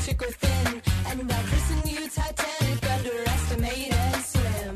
chick or thin. And I'll christen you Titanic, underestimate and swim.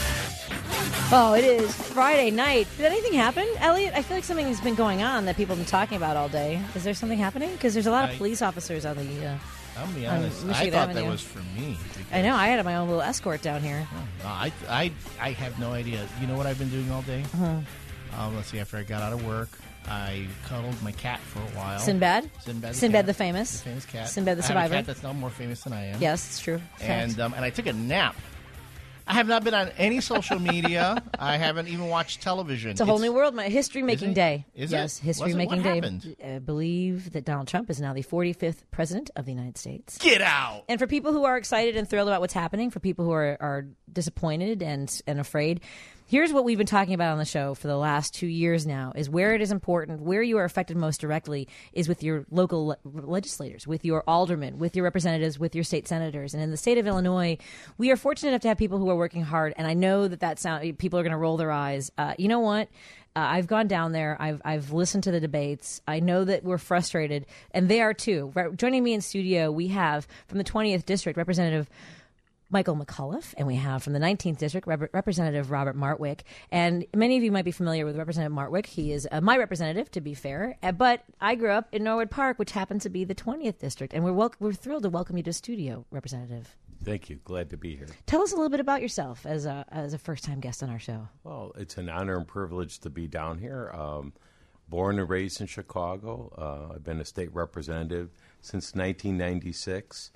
Oh, it is Friday night. Did anything happen, Elliot? I feel like something has been going on that people have been talking about all day. Is there something happening? Because there's a lot of police officers on the... I'll be honest. I Michigan thought Avenue. that was for me. I know. I had my own little escort down here. I have no idea. You know what I've been doing all day? Let's see. After I got out of work, I cuddled my cat for a while. Sinbad? Sinbad Sinbad cat. the famous. The famous cat. Sinbad the I have a survivor. cat that's now more famous than I am. Yes, it's true. And I took a nap. I have not been on any social media. I haven't even watched television. It's a whole new world. My history-making day. Is yes, it? history-making What day. happened? I believe that Donald Trump is now the 45th president of the United States. Get out! And for people who are excited and thrilled about what's happening, for people who are disappointed and afraid, here's what we've been talking about on the show for the last 2 years now, is where it is important, where you are affected most directly is with your local legislators, with your aldermen, with your representatives, with your state senators. And in the state of Illinois, we are fortunate enough to have people who are working hard. And I know that people are going to roll their eyes. You know what? I've gone down there. I've listened to the debates. I know that we're frustrated, and they are too. Joining me in studio, we have from the 20th District, Representative Michael McAuliffe, and we have from the 19th District, Representative Robert Martwick. And many of you might be familiar with Representative Martwick. He is my representative, to be fair. But I grew up in Norwood Park, which happens to be the 20th District. And we're thrilled to welcome you to studio, Representative. Thank you. Glad to be here. Tell us a little bit about yourself as a first-time guest on our show. Well, it's an honor and privilege to be down here. Born and raised in Chicago. I've been a state representative since 1996.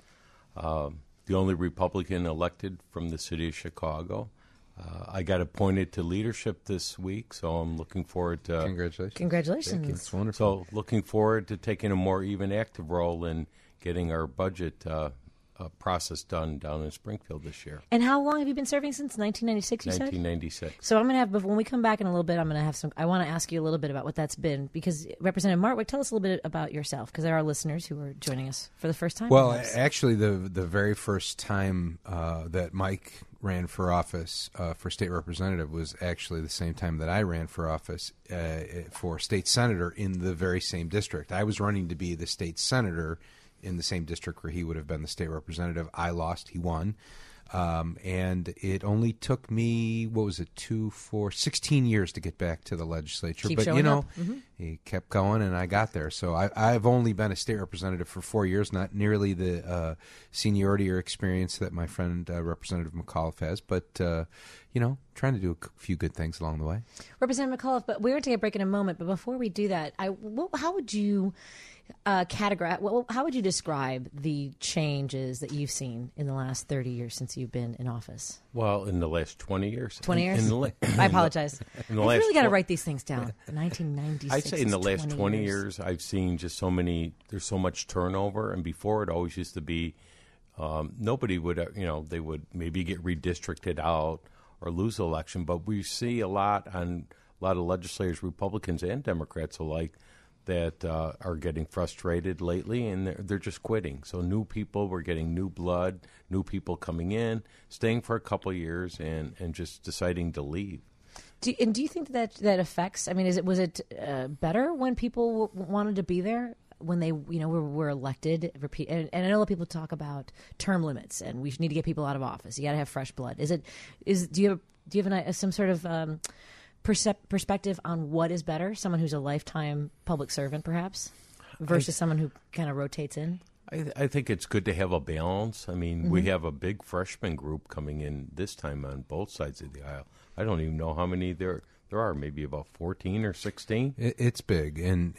The only Republican elected from the city of Chicago. I got appointed to leadership this week, so I'm looking forward to... Congratulations. Thank you. That's wonderful. So looking forward to taking a more even active role in getting our budget process done down in Springfield this year. And how long have you been serving since? 1996, you said? 1996. So I'm going to have, when we come back in a little bit, I want to ask you a little bit about what that's been, because Representative Martwick, tell us a little bit about yourself, because there are listeners who are joining us for the first time. Well, perhaps. actually, the very first time that Mike ran for office for state representative was actually the same time that I ran for office for state senator in the very same district. I was running to be the state senator in the same district where he would have been the state representative. I lost, he won. And it only took me, 16 years to get back to the legislature. Keep but, showing up. He kept going and I got there. So I've only been a state representative for 4 years, not nearly the seniority or experience that my friend Representative McAuliffe has, but, trying to do a few good things along the way. Representative McAuliffe, but we're going to take a break in a moment. But before we do that, how would you categorize? How would you describe the changes that you've seen in the last 30 years since you've been in office? Well, in the last 20 years. 20 years? I apologize. I've really got to write these things down. 1996. I'd say in the last 20 years, I've seen just so many, there's so much turnover. And before it always used to be, nobody would, they would maybe get redistricted out or lose the election. But we see a lot of legislators, Republicans and Democrats alike, that are getting frustrated lately, and they're just quitting. So new people, we're getting new blood, new people coming in, staying for a couple of years, and just deciding to leave. Do you think that affects? I mean, was it better when people wanted to be there, when they were elected? And I know that people talk about term limits, and we need to get people out of office. You got to have fresh blood. Do you have some sort of perspective on what is better? Someone who's a lifetime public servant, perhaps, versus someone who kind of rotates in? I think it's good to have a balance. I mean, we have a big freshman group coming in this time on both sides of the aisle. I don't even know how many there are, maybe about 14 or 16. It's big, and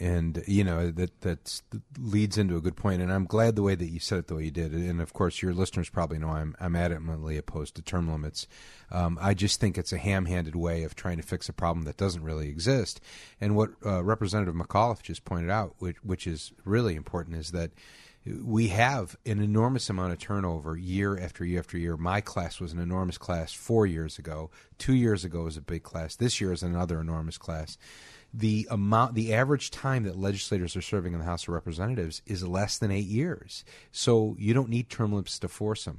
that leads into a good point. And I'm glad the way that you said it the way you did. And of course, your listeners probably know I'm adamantly opposed to term limits. I just think it's a ham-handed way of trying to fix a problem that doesn't really exist. And what Representative McAuliffe just pointed out, which is really important, is that we have an enormous amount of turnover year after year after year. My class was an enormous class 4 years ago. 2 years ago was a big class. This year is another enormous class. The average time that legislators are serving in the House of Representatives is less than 8 years. So you don't need term limits to force them.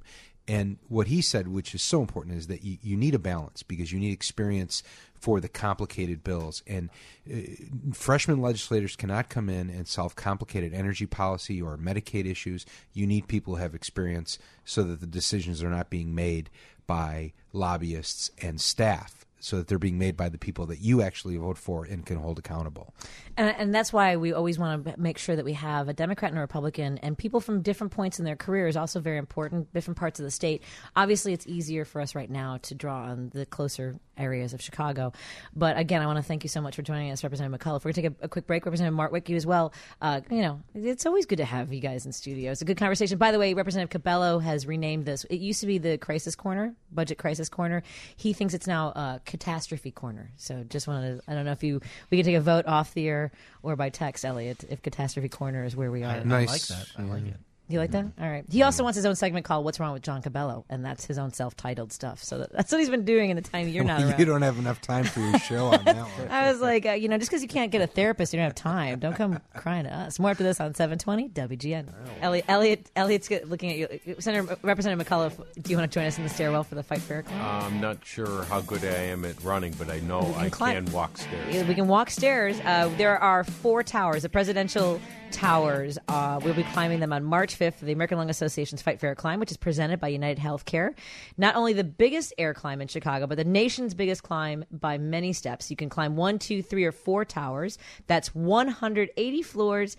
And what he said, which is so important, is that you need a balance because you need experience for the complicated bills. And freshman legislators cannot come in and solve complicated energy policy or Medicaid issues. You need people who have experience so that the decisions are not being made by lobbyists and staff, so that they're being made by the people that you actually vote for and can hold accountable. And that's why we always want to make sure that we have a Democrat and a Republican, and people from different points in their career is also very important, different parts of the state. Obviously, it's easier for us right now to draw on the closer areas of Chicago. But again, I want to thank you so much for joining us, Representative McAuliffe. We're going to take a quick break. Representative Martwick, you as well. It's always good to have you guys in studio. It's a good conversation. By the way, Representative Cabello has renamed this. It used to be the Crisis Corner, Budget Crisis Corner. He thinks it's now Catastrophe Corner. So just wanted to, I don't know if we can take a vote off the air or by text, Elliot, if Catastrophe Corner is where we are. I like that. I like it. You like that? All right. He also wants his own segment called What's Wrong with John Cabello, and that's his own self-titled stuff. So that's what he's been doing in the time you're not around. You don't have enough time for your show on that one. I was like, just because you can't get a therapist, you don't have time. Don't come crying to us. More after this on 720 WGN. Elliot's looking at you. Senator Representative McAuliffe, do you want to join us in the stairwell for the Fight Fair climb? I'm not sure how good I am at running, but I know I can walk stairs. We can walk stairs. There are 4 towers, the presidential towers. We'll be climbing them on March 5th for the American Lung Association's Fight Fair Climb, which is presented by United Healthcare. Not only the biggest air climb in Chicago, but the nation's biggest climb by many steps. You can climb 1, 2, 3, or 4 towers. That's 180 floors,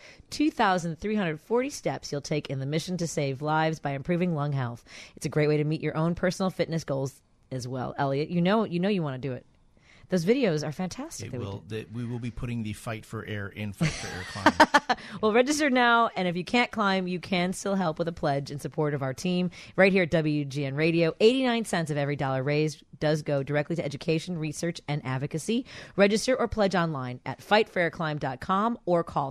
2,340 steps you'll take in the mission to save lives by improving lung health. It's a great way to meet your own personal fitness goals as well. Elliot, you know you want to do it. Those videos are fantastic. We will be putting the Fight for Air in Fight for Air climb. Well, register now, and if you can't climb, you can still help with a pledge in support of our team right here at WGN Radio. 89 cents of every dollar raised does go directly to education, research, and advocacy. Register or pledge online at fightfairclimb.com or call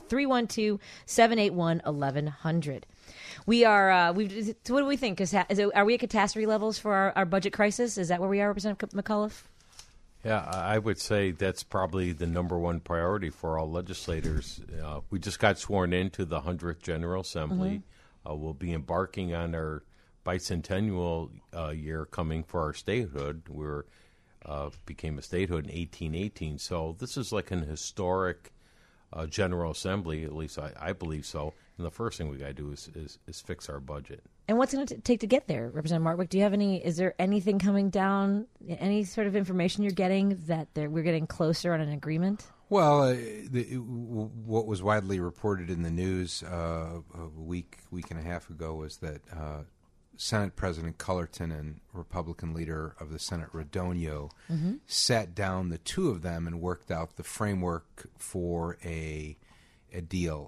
312-781-1100. We are. What do we think? Are we at catastrophe levels for our budget crisis? Is that where we are, Representative McAuliffe? Yeah, I would say that's probably the number one priority for all legislators. We just got sworn into the 100th General Assembly. We'll be embarking on our bicentennial year coming for our statehood. We became a statehood in 1818. So this is like an historic General Assembly, at least I believe so. And the first thing we got to do is fix our budget. And what's it going to take to get there, Representative Martwick? Do you have is there anything coming down, any sort of information you're getting that we're getting closer on an agreement? Well, what was widely reported in the news a week and a half ago was that Senate President Cullerton and Republican leader of the Senate Radonio sat down, the two of them, and worked out the framework for a deal.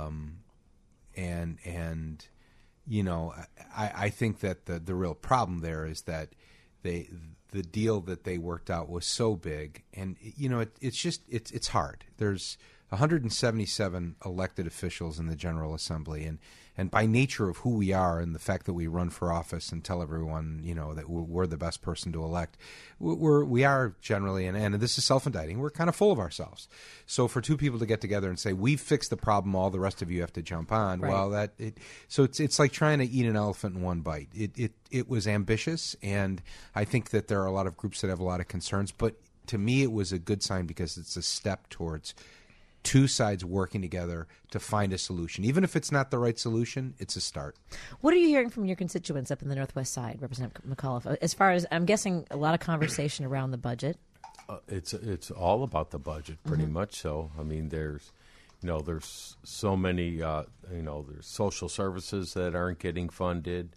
I think that the real problem there is that the deal that they worked out was so big, and it's hard. There's 177 elected officials in the General Assembly, and by nature of who we are and the fact that we run for office and tell everyone that we're the best person to elect, we are generally, and this is self-indicting, we're kind of full of ourselves. So for two people to get together and say we've fixed the problem, all the rest of you have to jump on. Right. Well, it's like trying to eat an elephant in one bite. It was ambitious, and I think that there are a lot of groups that have a lot of concerns. But to me, it was a good sign because it's a step towards two sides working together to find a solution. Even if it's not the right solution, it's a start. What are you hearing from your constituents up in the Northwest Side, Representative McAuliffe? As far as, I'm guessing, a lot of conversation around the budget. It's all about the budget, pretty much so. I mean, there's so many, there's social services that aren't getting funded.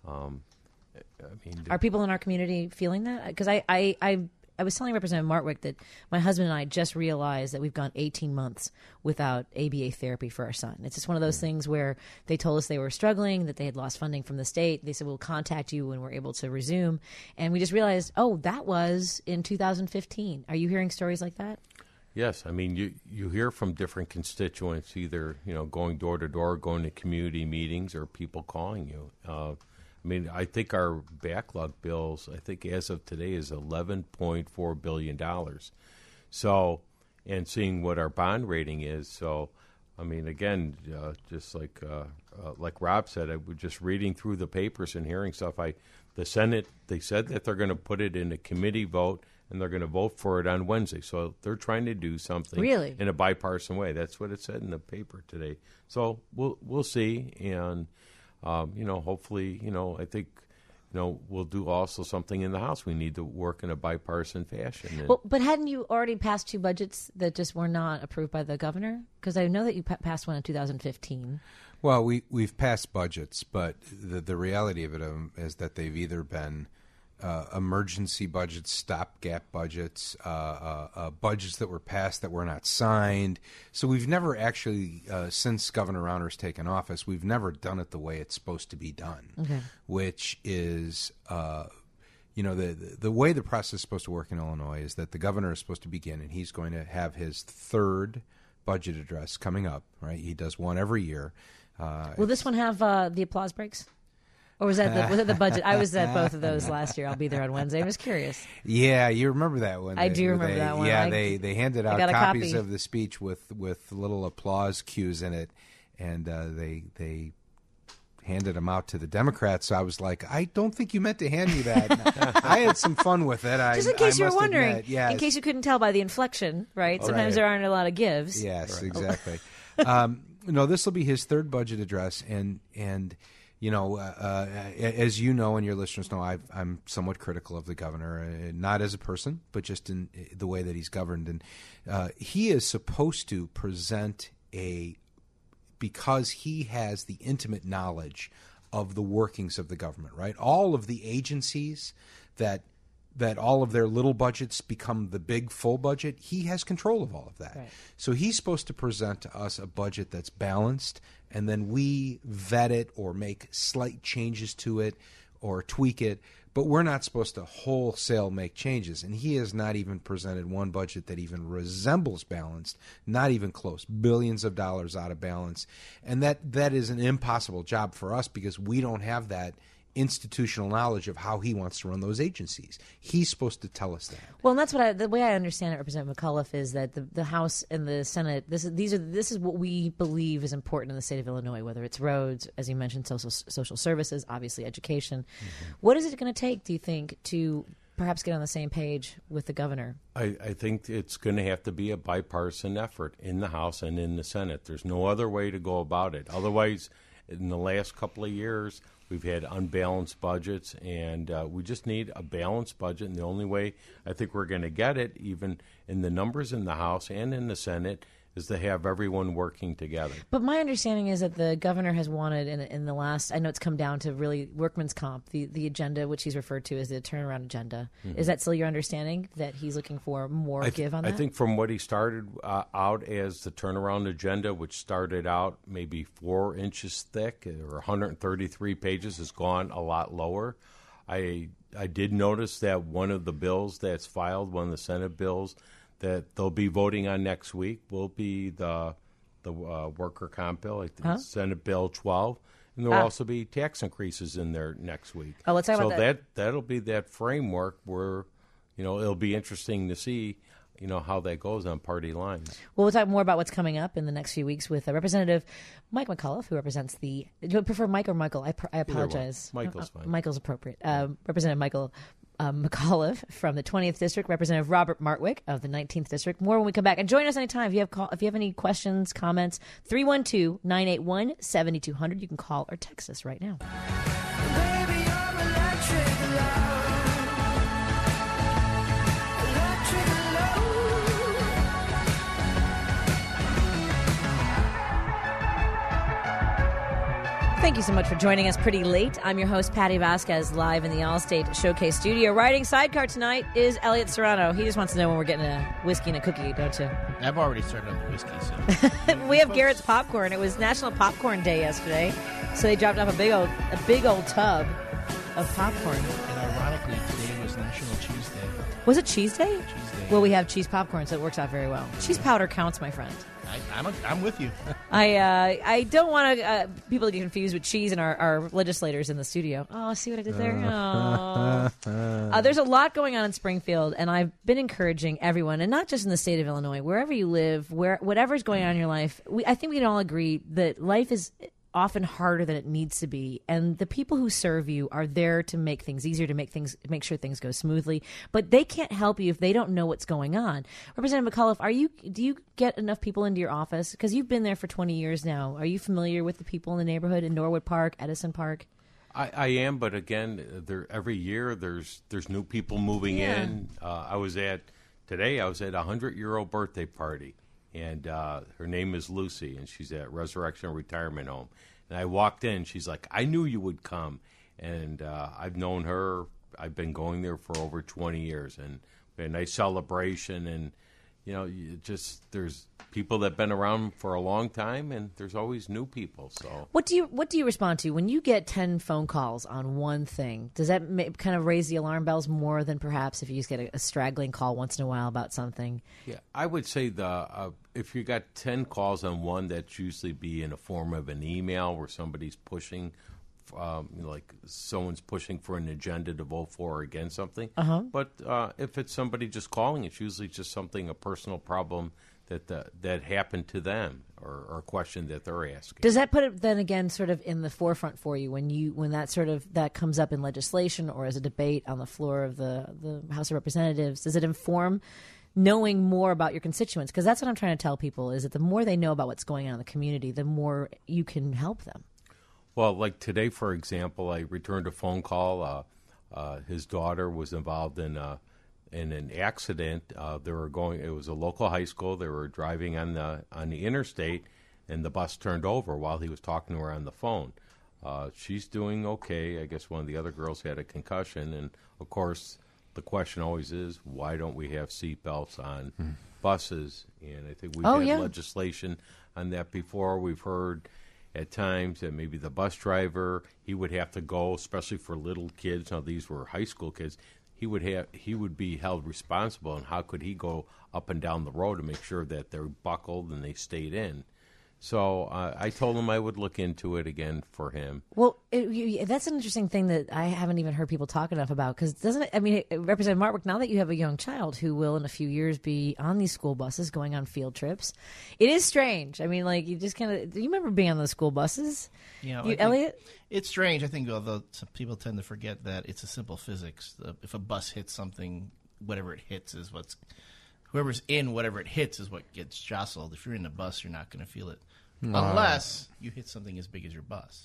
Are people in our community feeling that? Because I was telling Representative Martwick that my husband and I just realized that we've gone 18 months without ABA therapy for our son. It's just one of those things where they told us they were struggling, that they had lost funding from the state. They said, we'll contact you when we're able to resume. And we just realized, that was in 2015. Are you hearing stories like that? Yes. I mean, you hear from different constituents, either, going door to door, going to community meetings, or people calling you. I think our backlog bills, as of today, is $11.4 billion. So, and seeing what our bond rating is, so I mean, again, just like Rob said, I was just reading through the papers and hearing stuff. The Senate, they said that they're going to put it in a committee vote, and they're going to vote for it on Wednesday. So they're trying to do something Really? in a bipartisan way. That's what it said in the paper today. So we'll see, and hopefully, I think. We'll do also something in the House. We need to work in a bipartisan fashion. Well, but hadn't you already passed 2 budgets that just were not approved by the governor? Because I know that you passed one in 2015. Well, we've passed budgets, but the reality of it is that they've either been emergency budgets, stopgap budgets, budgets that were passed that were not signed. So we've never actually, since Governor Rauner's taken office, we've never done it the way it's supposed to be done, which is, the way the process is supposed to work in Illinois is that the governor is supposed to begin, and he's going to have his 3rd budget address coming up, right? He does one every year. Will this one have the applause breaks? Or was it the budget? I was at both of those last year. I'll be there on Wednesday. I'm just curious. Yeah, you remember that one. I do remember that one. Yeah, they handed out got a copies copy of the speech with little applause cues in it, and they handed them out to the Democrats. So I was like, I don't think you meant to hand me that. I had some fun with it. Just in case you were wondering, yes. in case you couldn't tell by the inflection, right? Sometimes there aren't a lot of gives. Yes, exactly. No, this will be his 3rd budget address, and as you know and your listeners know, I'm somewhat critical of the governor, not as a person, but just in the way that he's governed. And he is supposed to present because he has the intimate knowledge of the workings of the government, right? All of the agencies that all of their little budgets become the big full budget, he has control of all of that. Right. So he's supposed to present to us a budget that's balanced, and then we vet it or make slight changes to it or tweak it, but we're not supposed to wholesale make changes. And he has not even presented one budget that even resembles balanced, not even close, billions of dollars out of balance. And that is an impossible job for us because we don't have that institutional knowledge of how he wants to run those agencies. He's supposed to tell us that. Well, and that's the way I understand it, Representative McAuliffe, is that the House and the Senate, this is what we believe is important in the state of Illinois, whether it's roads, as you mentioned, social services, obviously education. Mm-hmm. What is it going to take, do you think, to perhaps get on the same page with the governor? I think it's going to have to be a bipartisan effort in the House and in the Senate. There's no other way to go about it. Otherwise, in the last couple of years, we've had unbalanced budgets, and we just need a balanced budget. And the only way I think we're going to get it, even in the numbers in the House and in the Senate, is to have everyone working together. But my understanding is that the governor has wanted in the last, I know it's come down to really workman's comp, the agenda, which he's referred to as the turnaround agenda. Mm-hmm. Is that still your understanding, that he's looking for more give on that? I think from what he started out as the turnaround agenda, which started out maybe 4 inches thick or 133 pages, has gone a lot lower. I did notice that one of the bills that's filed, one of the Senate bills, that they'll be voting on next week will be the worker comp bill, like the Senate Bill 12, and there will also be tax increases in there next week. Oh, let's talk about that. That'll be that framework where, it'll be interesting to see, how that goes on party lines. Well, we'll talk more about what's coming up in the next few weeks with Representative Mike McAuliffe, who represents do you prefer Mike or Michael? I apologize. Michael's fine. Michael's appropriate. Representative Michael McAuliffe from the 20th District, Representative Robert Martwick of the 19th District. More when we come back. And join us anytime. If you have any questions, comments, 312-981-7200. You can call or text us right now. Baby, I'm electric love. Electric love. Thank you so much for joining us pretty late. I'm your host, Patty Vasquez, live in the Allstate Showcase studio. Riding sidecar tonight is Elliot Serrano. He just wants to know when we're getting a whiskey and a cookie, don't you? I've already started on the whiskey, so. We have Garrett's Popcorn. It was National Popcorn Day yesterday, so they dropped off a big old tub of popcorn. And ironically, today was National Cheese Day. Was it Cheese Day? Cheese Day. Well, we have cheese popcorn, so it works out very well. Cheese powder counts, my friend. I I'm with you. I don't want people to get confused with cheese and our legislators in the studio. Oh, see what I did there? There's a lot going on in Springfield, and I've been encouraging everyone, and not just in the state of Illinois, wherever you live, whatever's going on in your life, I think we can all agree that life is often harder than it needs to be, and the people who serve you are there to make things easier, to make sure things go smoothly, but they can't help you if they don't know what's going on. Representative McAuliffe, do you get enough people into your office, because you've been there for 20 years now? Are you familiar with the people in the neighborhood in Norwood Park, Edison Park? I am, but again, every year there's new people moving in. I was at a 100-year-old birthday party. And her name is Lucy, and she's at Resurrection Retirement Home. And I walked in, she's like, I knew you would come. And I've known her. I've been going there for over 20 years. And we had a nice celebration. And, there's people that have been around for a long time, and there's always new people. So what do you respond to when you get 10 phone calls on one thing? Does that kind of raise the alarm bells more than perhaps if you just get a straggling call once in a while about something? Yeah, I would say if you got 10 calls on one, that's usually be in a form of an email where somebody's pushing, like someone's pushing for an agenda to vote for or against something. But if it's somebody just calling, it's usually just a personal problem that happened to them or a question that they're asking. Does that put it then again sort of in the forefront for you when that comes up in legislation or as a debate on the floor of the House of Representatives? Does it inform knowing more about your constituents? Because that's what I'm trying to tell people, is that the more they know about what's going on in the community, the more you can help them. Well, like today, for example, I returned a phone call. His daughter was involved in an accident. It was a local high school. They were driving on the interstate, and the bus turned over while he was talking to her on the phone. She's doing okay. I guess one of the other girls had a concussion, and of course, the question always is, why don't we have seatbelts on buses? And I think we've had legislation on that before. We've heard at times that maybe the bus driver, he would have to go, especially for little kids. Now, these were high school kids. He would be held responsible, and how could he go up and down the road to make sure that they're buckled and they stayed in? So I told him I would look into it again for him. Well, that's an interesting thing that I haven't even heard people talk enough about. Because Representative Martwick, now that you have a young child who will in a few years be on these school buses going on field trips, it is strange. I mean, like, you just kind of, do you remember being on those school buses? Elliot? It's strange, I think, although some people tend to forget that it's a simple physics. If a bus hits something, whatever it hits is whoever's in whatever it hits is what gets jostled. If you're in the bus, you're not going to feel it. Unless you hit something as big as your bus.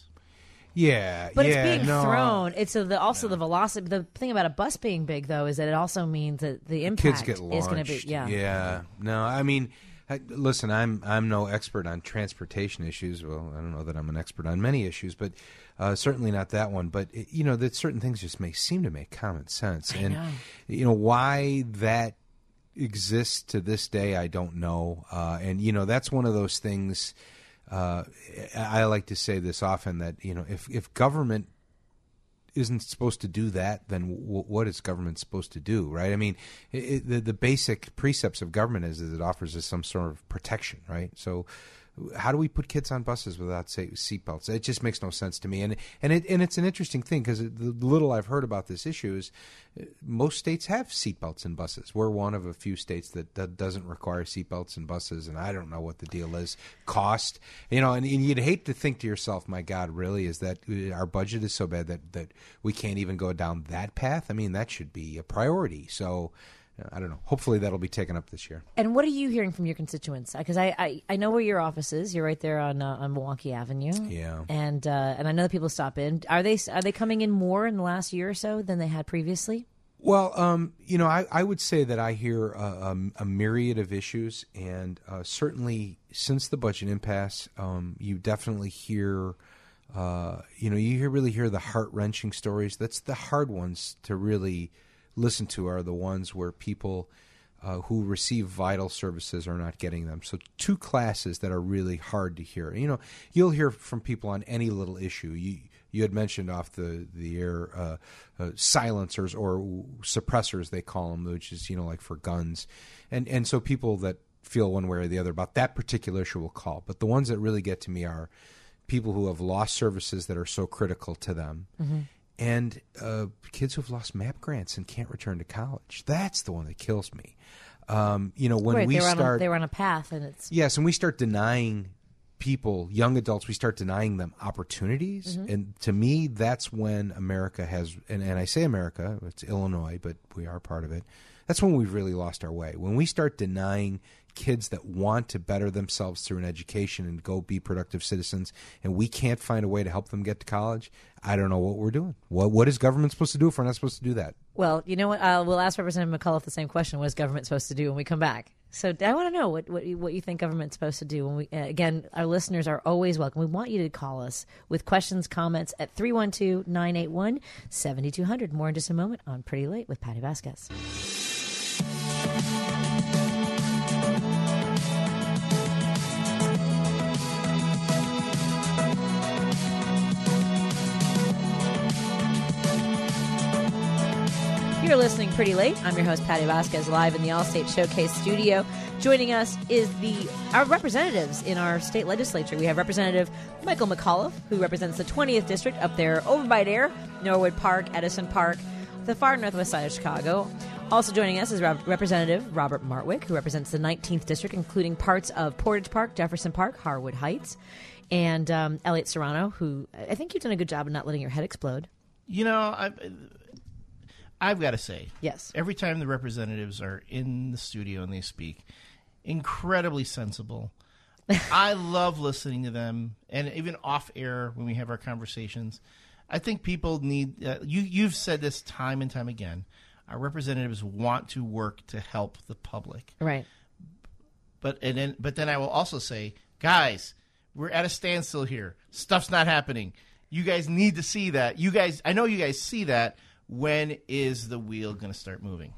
Yeah, but it's being thrown. It's the velocity. The thing about a bus being big, though, is that it also means that the impact kids get launched. is going to be. Yeah. No, I mean, listen, I'm no expert on transportation issues. Well, I don't know that I'm an expert on many issues, but certainly not that one. But that certain things just seem to make common sense, and why that exists to this day, I don't know. And that's one of those things. I like to say this often, that if government isn't supposed to do that, then what is government supposed to do, right? I mean, the basic precepts of government is that it offers us some sort of protection, right? So how do we put kids on buses without seatbelts? It just makes no sense to me. And it's an interesting thing, because the little I've heard about this issue is most states have seatbelts in buses. We're one of a few states that doesn't require seatbelts in buses, and I don't know what the deal is. Cost, and you'd hate to think to yourself, my God, really, is that our budget is so bad that we can't even go down that path? I mean, that should be a priority. So I don't know. Hopefully that'll be taken up this year. And what are you hearing from your constituents? Because I know where your office is. You're right there on Milwaukee Avenue. Yeah. And I know that people stop in. Are they coming in more in the last year or so than they had previously? Well, I would say that I hear a myriad of issues, and certainly since the budget impasse, you definitely hear. You really hear the heart-wrenching stories. That's the hard ones to really listen to, are the ones where people who receive vital services are not getting them. So two classes that are really hard to hear. You'll hear from people on any little issue. You had mentioned off the air silencers or suppressors, they call them, which is like for guns, and so people that feel one way or the other about that particular issue will call. But the ones that really get to me are people who have lost services that are so critical to them, and kids who have lost MAP grants and can't return to college. That's the one that kills me. When we start, they were on a path, and it's yes, and we start denying people, young adults, we start denying them opportunities. And to me, that's when America has, and I say America, it's Illinois, but we are part of it. That's when we've really lost our way. When we start denying kids that want to better themselves through an education and go be productive citizens, and we can't find a way to help them get to college, I don't know what we're doing. What is government supposed to do if we're not supposed to do that? Well, you know what? We'll ask Representative McAuliffe the same question. What is government supposed to do when we come back? So I want to know what you think government's supposed to do. When we again, our listeners are always welcome. We want you to call us with questions, comments at 312-981-7200. More in just a moment on Pretty Late with Patty Vasquez. You're listening Pretty Late. I'm your host, Patty Vasquez, live in the Allstate Showcase studio. Joining us is our representatives in our state legislature. We have Representative Michael McAuliffe, who represents the 20th District up there over by Dare, Norwood Park, Edison Park, the far northwest side of Chicago. Also joining us is Representative Robert Martwick, who represents the 19th District, including parts of Portage Park, Jefferson Park, Harwood Heights, and Elliot Serrano, who I think you've done a good job of not letting your head explode. You know, I've got to say, yes, every time the representatives are in the studio and they speak, incredibly sensible. I love listening to them, and even off air when we have our conversations. I think people need. You've said this time and time again. Our representatives want to work to help the public, right? But then I will also say, guys, we're at a standstill here. Stuff's not happening. You guys need to see that. I know you guys see that. When is the wheel going to start moving?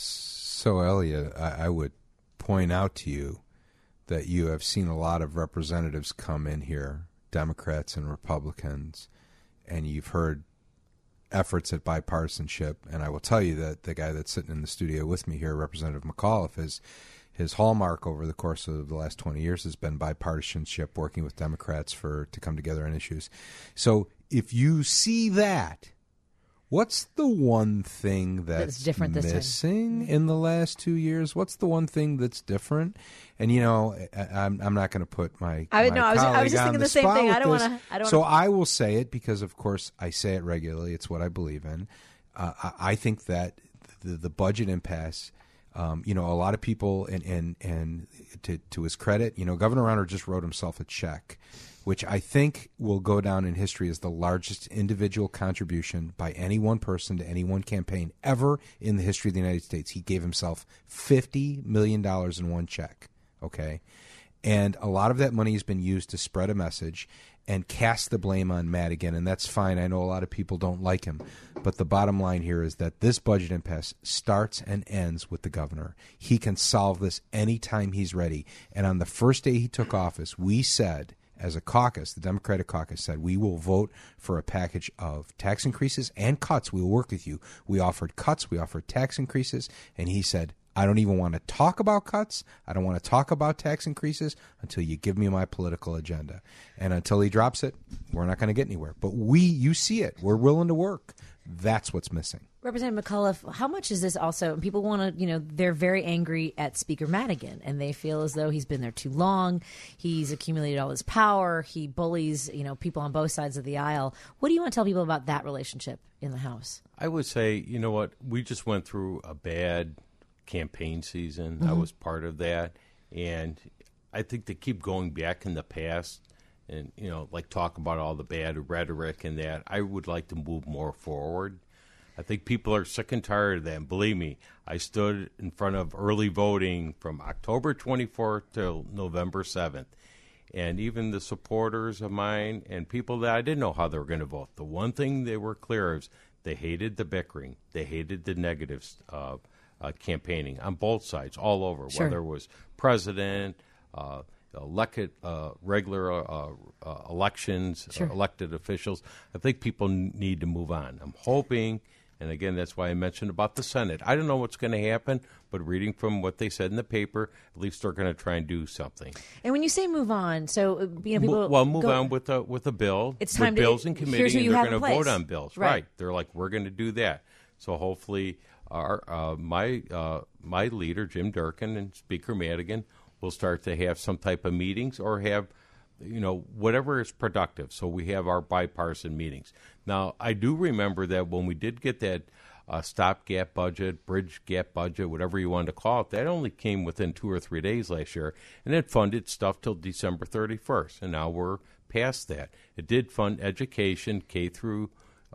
So, Elliot, I would point out to you that you have seen a lot of representatives come in here, Democrats and Republicans, and you've heard efforts at bipartisanship. And I will tell you that the guy that's sitting in the studio with me here, Representative McAuliffe, his hallmark over the course of the last 20 years has been bipartisanship, working with Democrats to come together on issues. So if you see that, what's the one thing that's different missing in the last 2 years? What's the one thing that's different? And I'm not going to put my I was just thinking the same thing. I don't want to. So I will say it because, of course, I say it regularly. It's what I believe in. I think that the budget impasse. A lot of people, and to his credit, Governor Rauner just wrote himself a check, which I think will go down in history as the largest individual contribution by any one person to any one campaign ever in the history of the United States. He gave himself $50 million in one check, okay? And a lot of that money has been used to spread a message and cast the blame on Madigan, and that's fine. I know a lot of people don't like him. But the bottom line here is that this budget impasse starts and ends with the governor. He can solve this anytime he's ready. And on the first day he took office, we said, as a caucus, the Democratic caucus said, we will vote for a package of tax increases and cuts. We will work with you. We offered cuts. We offered tax increases. And he said, I don't even want to talk about cuts. I don't want to talk about tax increases until you give me my political agenda. And until he drops it, we're not going to get anywhere. But you see it. We're willing to work. That's what's missing. Representative McAuliffe, how much is this also? People want to, they're very angry at Speaker Madigan, and they feel as though he's been there too long. He's accumulated all his power. He bullies, people on both sides of the aisle. What do you want to tell people about that relationship in the House? I would say, what? We just went through a bad campaign season. I was part of that. And I think they keep going back in the past and, talk about all the bad rhetoric and that. I would like to move more forward. I think people are sick and tired of that. And believe me, I stood in front of early voting from October 24th till November 7th. And even the supporters of mine and people that I didn't know how they were going to vote, the one thing they were clear of is they hated the bickering. They hated the negatives of campaigning on both sides, all over, sure. Whether it was president, elected, regular elections, sure. Elected officials. I think people need to move on. I'm hoping And again, that's why I mentioned about the Senate. I don't know what's going to happen, but reading from what they said in the paper, at least they're going to try and do something. And when you say move on, so people move on with a bill. It's time with to bills in here's committee, who and you they're have going in to vote place. on bills. Right. They're like, we're going to do that. So hopefully, my leader Jim Durkin and Speaker Madigan will start to have some type of meetings or have, whatever is productive. So we have our bipartisan meetings. Now, I do remember that when we did get that stopgap budget, bridge gap budget, whatever you wanted to call it, that only came within 2 or 3 days last year, and it funded stuff till December 31st, and now we're past that. It did fund education, K through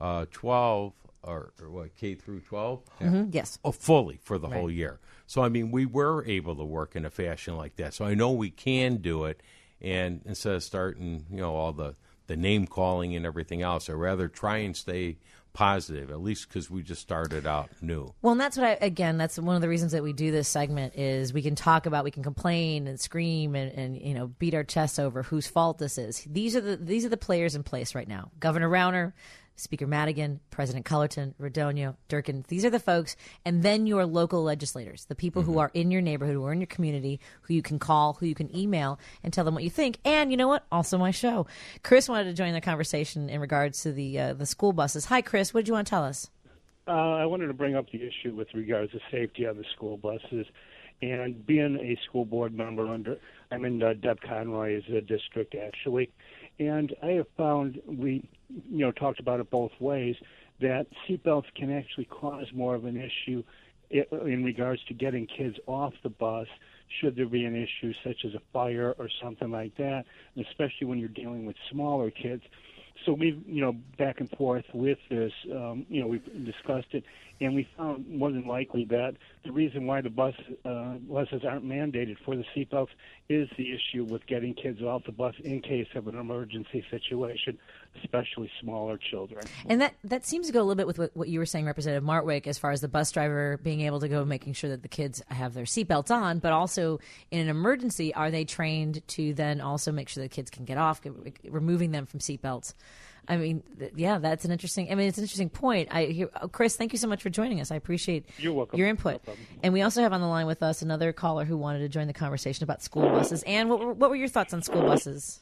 12, or what, K through 12? Yes. Oh, fully for the whole year. So, I mean, we were able to work in a fashion like that. So I know we can do it, and instead of starting, all the name calling and everything else, I'd rather try and stay positive, at least because we just started out new. Well, and that's that's one of the reasons that we do this segment is we can talk about, we can complain and scream and beat our chests over whose fault this is. These are the players in place right now. Governor Rauner, Speaker Madigan, President Cullerton, Radonio, Durkin. These are the folks, and then your local legislators, the people who are in your neighborhood, who are in your community, who you can call, who you can email, and tell them what you think. And you know what? Also my show. Chris wanted to join the conversation in regards to the school buses. Hi, Chris. What did you want to tell us? I wanted to bring up the issue with regards to safety on the school buses. And being a school board member I'm in Deb Conroy's district, actually. And I have found, we talked about it both ways, that seatbelts can actually cause more of an issue in regards to getting kids off the bus should there be an issue such as a fire or something like that, and especially when you're dealing with smaller kids. So we've, back and forth with this, we've discussed it, and we found more than likely that the reason why the buses aren't mandated for the seatbelts is the issue with getting kids off the bus in case of an emergency situation, especially smaller children. And that seems to go a little bit with what you were saying, Representative Martwick, as far as the bus driver being able to go making sure that the kids have their seatbelts on, but also in an emergency, are they trained to then also make sure the kids can get off, removing them from seatbelts? I mean, that's it's an interesting point. Chris, thank you so much for joining us. I appreciate You're welcome. your input. No problem. And we also have on the line with us another caller who wanted to join the conversation about school buses. Ann, what were your thoughts on school buses?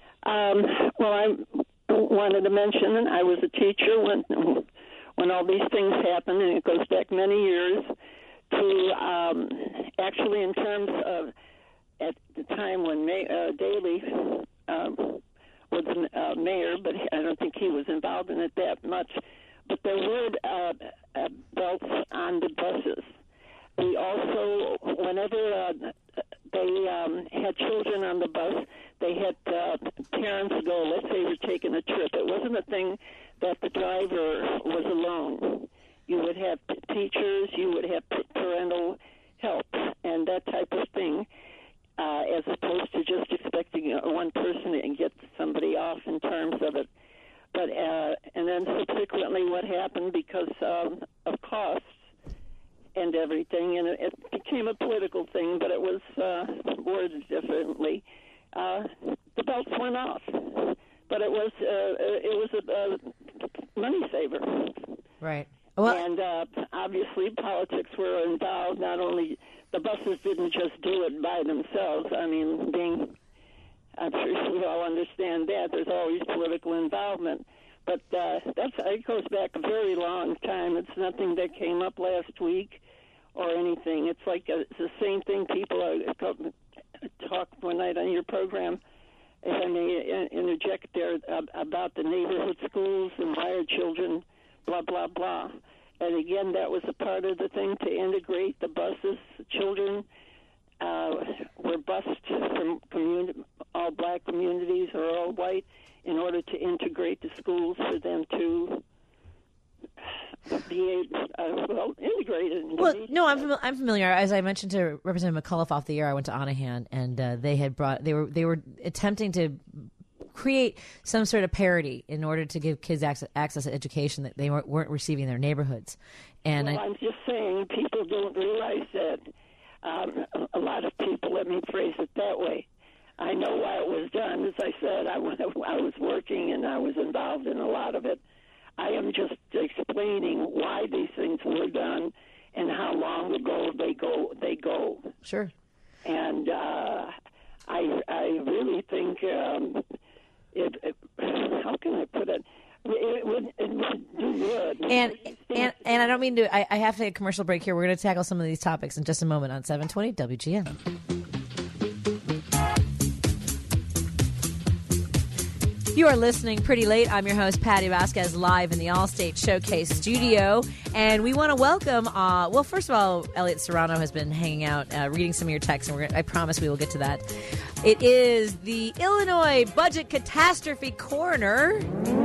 Well, I wanted to mention I was a teacher when all these things happened, and it goes back many years to actually in terms of at the time when Daley was mayor, but I don't think he was involved in it that much. But there were belts on the buses. We also, whenever they had children on the bus, they had parents go, let's say we're taking a trip. It wasn't a thing that the driver was alone. You would have teachers, you would have parental help, and that type of thing, as opposed to just expecting one person to get somebody off in terms of it. But and then subsequently what happened because of costs and everything, and it became a political thing, but it was worded differently. The belts went off, but it was a money saver. Right. Well, And obviously politics were involved. Not only the buses didn't just do it by themselves. I mean, I'm sure we all understand that. There's always political involvement. But it goes back a very long time. It's nothing that came up last week or anything. It's like it's the same thing people talked one night on your program, if I may interject there, about the neighborhood schools and why are children blah, blah, blah. And again, that was a part of the thing to integrate the buses. Children were bused from all black communities or all white in order to integrate the schools for them to be integrated. Well, no, I'm familiar. As I mentioned to Representative McCullough off the air, I went to Onahan, and they were attempting to create some sort of parity in order to give kids access to education that they weren't receiving in their neighborhoods. And I'm just saying people don't realize that. A lot of people, let me phrase it that way. I know why it was done. As I said, I was working and I was involved in a lot of it. I am just explaining why these things were done and how long ago they go. Sure. And I really think how can I put it? It would do good. And I don't mean to. I have to take a commercial break here. We're going to tackle some of these topics in just a moment on 720 WGN. You are listening Pretty Late. I'm your host, Patty Vasquez, live in the Allstate Showcase studio. And we want to welcome, well, first of all, Elliot Serrano has been hanging out, reading some of your texts, and I promise we will get to that. It is the Illinois Budget Catastrophe Corner.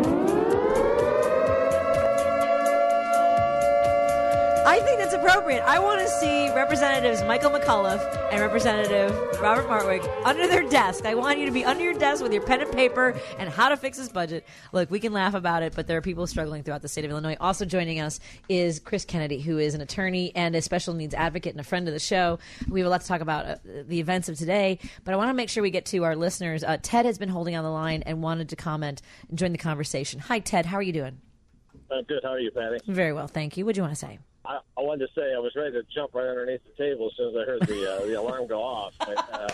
I think that's appropriate. I want to see Representatives Michael McAuliffe and Representative Robert Martwick under their desk. I want you to be under your desk with your pen and paper and how to fix this budget. Look, we can laugh about it, but there are people struggling throughout the state of Illinois. Also joining us is Chris Kennedy, who is an attorney and a special needs advocate and a friend of the show. We have a lot to talk about the events of today, but I want to make sure we get to our listeners. Ted has been holding on the line and wanted to comment and join the conversation. Hi, Ted. How are you doing? I'm good. How are you, Patty? Very well, thank you. What do you want to say? I wanted to say I was ready to jump right underneath the table as soon as I heard the alarm go off. But,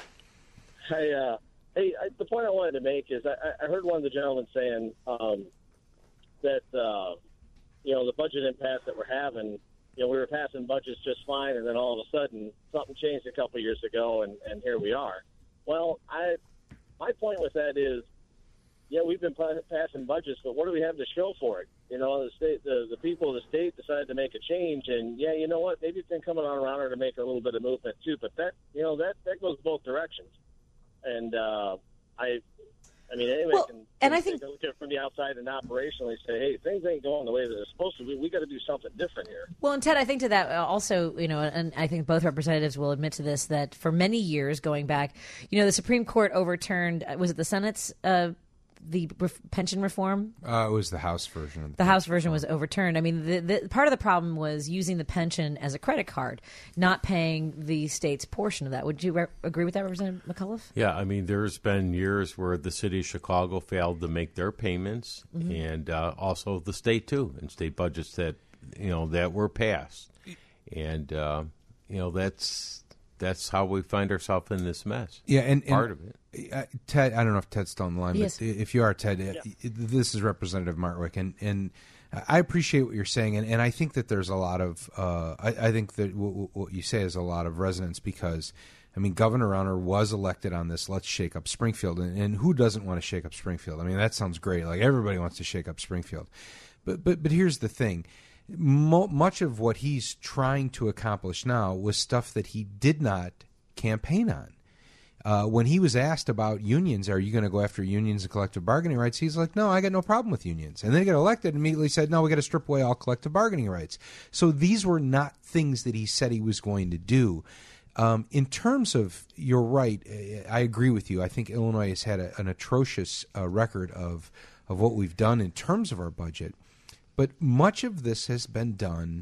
the point I wanted to make is I heard one of the gentlemen saying that the budget impasse that we're having. We were passing budgets just fine, and then all of a sudden something changed a couple of years ago, and here we are. Well, my point with that is, we've been passing budgets, but what do we have to show for it? The state, the people of the state decided to make a change, and you know what? Maybe it's been coming on around her to make a little bit of movement too. But that goes both directions. And anyone can I think take a look at it from the outside and operationally say, hey, things ain't going the way that they're supposed to be. We got to do something different here. Well, and Ted, I think to that also, and I think both representatives will admit to this, that for many years going back, the Supreme Court overturned, was it the Senate's the pension reform? It was the House version. The House version was overturned. I mean, the part of the problem was using the pension as a credit card, not paying the state's portion of that. Would you agree with that, Representative McAuliffe? Yeah, I mean, there's been years where the city of Chicago failed to make their payments, and also the state too, and state budgets that that were passed, and that's how we find ourselves in this mess. Yeah, and part of it. Ted, I don't know if Ted's still on the line, yes. But if you are, Ted, this is Representative Martwick, and I appreciate what you're saying, and I think that there's a lot of I think that what you say is a lot of resonance because, Governor Rauner was elected on this let's shake up Springfield, and who doesn't want to shake up Springfield? That sounds great. Like, everybody wants to shake up Springfield. But here's the thing. Much of what he's trying to accomplish now was stuff that he did not campaign on. When he was asked about unions, are you going to go after unions and collective bargaining rights? He's like, no, I got no problem with unions. And then he got elected and immediately said, no, we got to strip away all collective bargaining rights. So these were not things that he said he was going to do. In terms of, you're right, I agree with you. I think Illinois has had an atrocious record of what we've done in terms of our budget. But much of this has been done,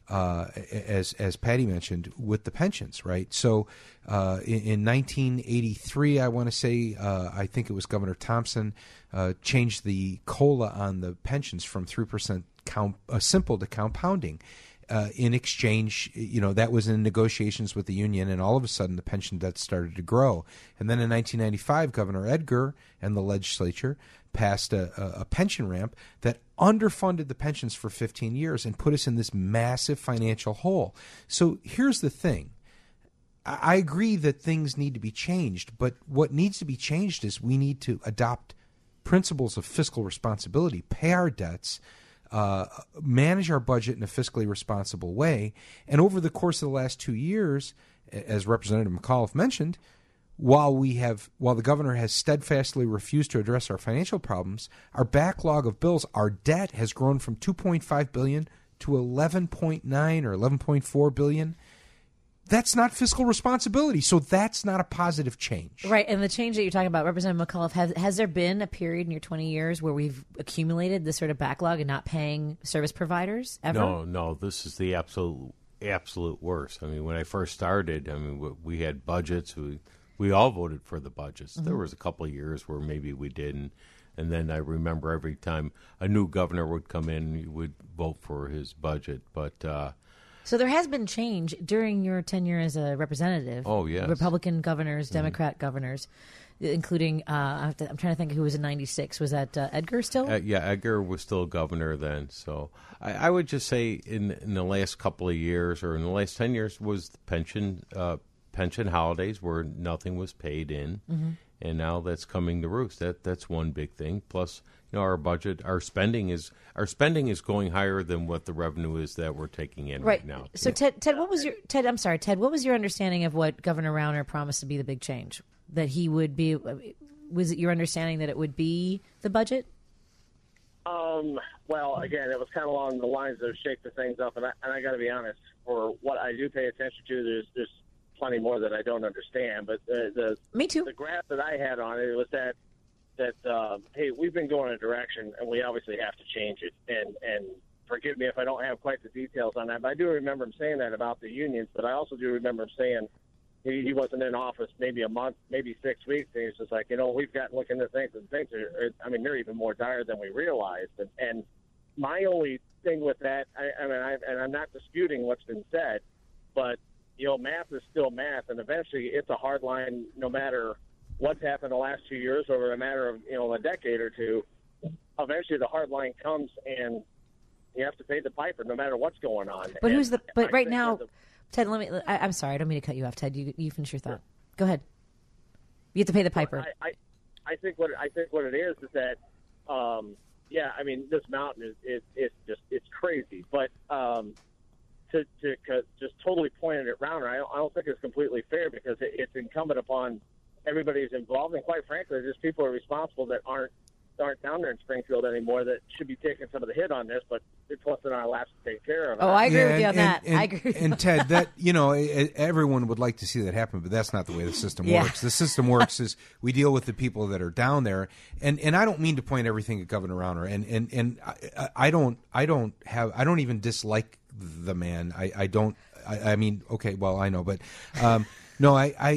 as Patty mentioned, with the pensions, right? So in 1983, I want to say, I think it was Governor Thompson, changed the COLA on the pensions from 3% simple to compounding. In exchange, that was in negotiations with the union, and all of a sudden the pension debt started to grow. And then in 1995, Governor Edgar and the legislature passed a pension ramp that underfunded the pensions for 15 years and put us in this massive financial hole. So here's the thing. I agree that things need to be changed, but what needs to be changed is we need to adopt principles of fiscal responsibility, pay our debts, manage our budget in a fiscally responsible way. And over the course of the last 2 years, as Representative McAuliffe mentioned, while the governor has steadfastly refused to address our financial problems, our backlog of bills, our debt has grown from $2.5 billion to $11.9 or $11.4 billion. That's not fiscal responsibility, so that's not a positive change. Right, and the change that you're talking about, Representative McAuliffe, has there been a period in your 20 years where we've accumulated this sort of backlog and not paying service providers ever? No, this is the absolute worst. When I first started, we had budgets. We all voted for the budgets. There was a couple of years where maybe we didn't. And then I remember every time a new governor would come in, you would vote for his budget. But So there has been change during your tenure as a representative. Oh, yes. Republican governors, Democrat governors, including, I'm trying to think who was in 96. Was that Edgar still? yeah, Edgar was still governor then. So I would just say in the last couple of years, or in the last 10 years, was the pension holidays where nothing was paid in. And now that's coming to roost. That's one big thing. Plus, our budget, our spending is going higher than what the revenue is that we're taking in right now. So Ted, what was your Ted, what was your understanding of what Governor Rauner promised to be the big change? That he would be, was it your understanding that it would be the budget? Well, again, it was kind of along the lines of shake the things up, and I got to be honest. For what I do pay attention to, there's plenty more that I don't understand. But me too. The graph that I had on it was that hey, we've been going in a direction, and we obviously have to change it. And forgive me if I don't have quite the details on that, but I do remember him saying that about the unions. But I also do remember him saying he wasn't in office maybe a month, maybe 6 weeks. And he's just like, we've got looking at things, and things are, they're even more dire than we realized. And my only thing with that, I'm not disputing what's been said, but math is still math, and eventually it's a hard line no matter what's happened the last 2 years, over a matter of a decade or two. Eventually the hard line comes, and you have to pay the piper no matter what's going on. But right now, Ted, I'm sorry, I don't mean to cut you off, Ted. You finish your thought. Go ahead. You have to pay the piper. I think what it is that this mountain is it's crazy, but to just totally point it at Rauner, I don't think it's completely fair, because it's incumbent upon everybody who's involved, and quite frankly, there's people who are responsible that aren't down there in Springfield anymore that should be taking some of the hit on this, but it's what's in our laps to take care of. Oh, I agree with you on that. And, I agree. And Ted, that everyone would like to see that happen, but that's not the way the system works. The system works is we deal with the people that are down there, and I don't mean to point everything at Governor Rauner, and I don't even dislike the man. I mean, okay, well, I know, but no,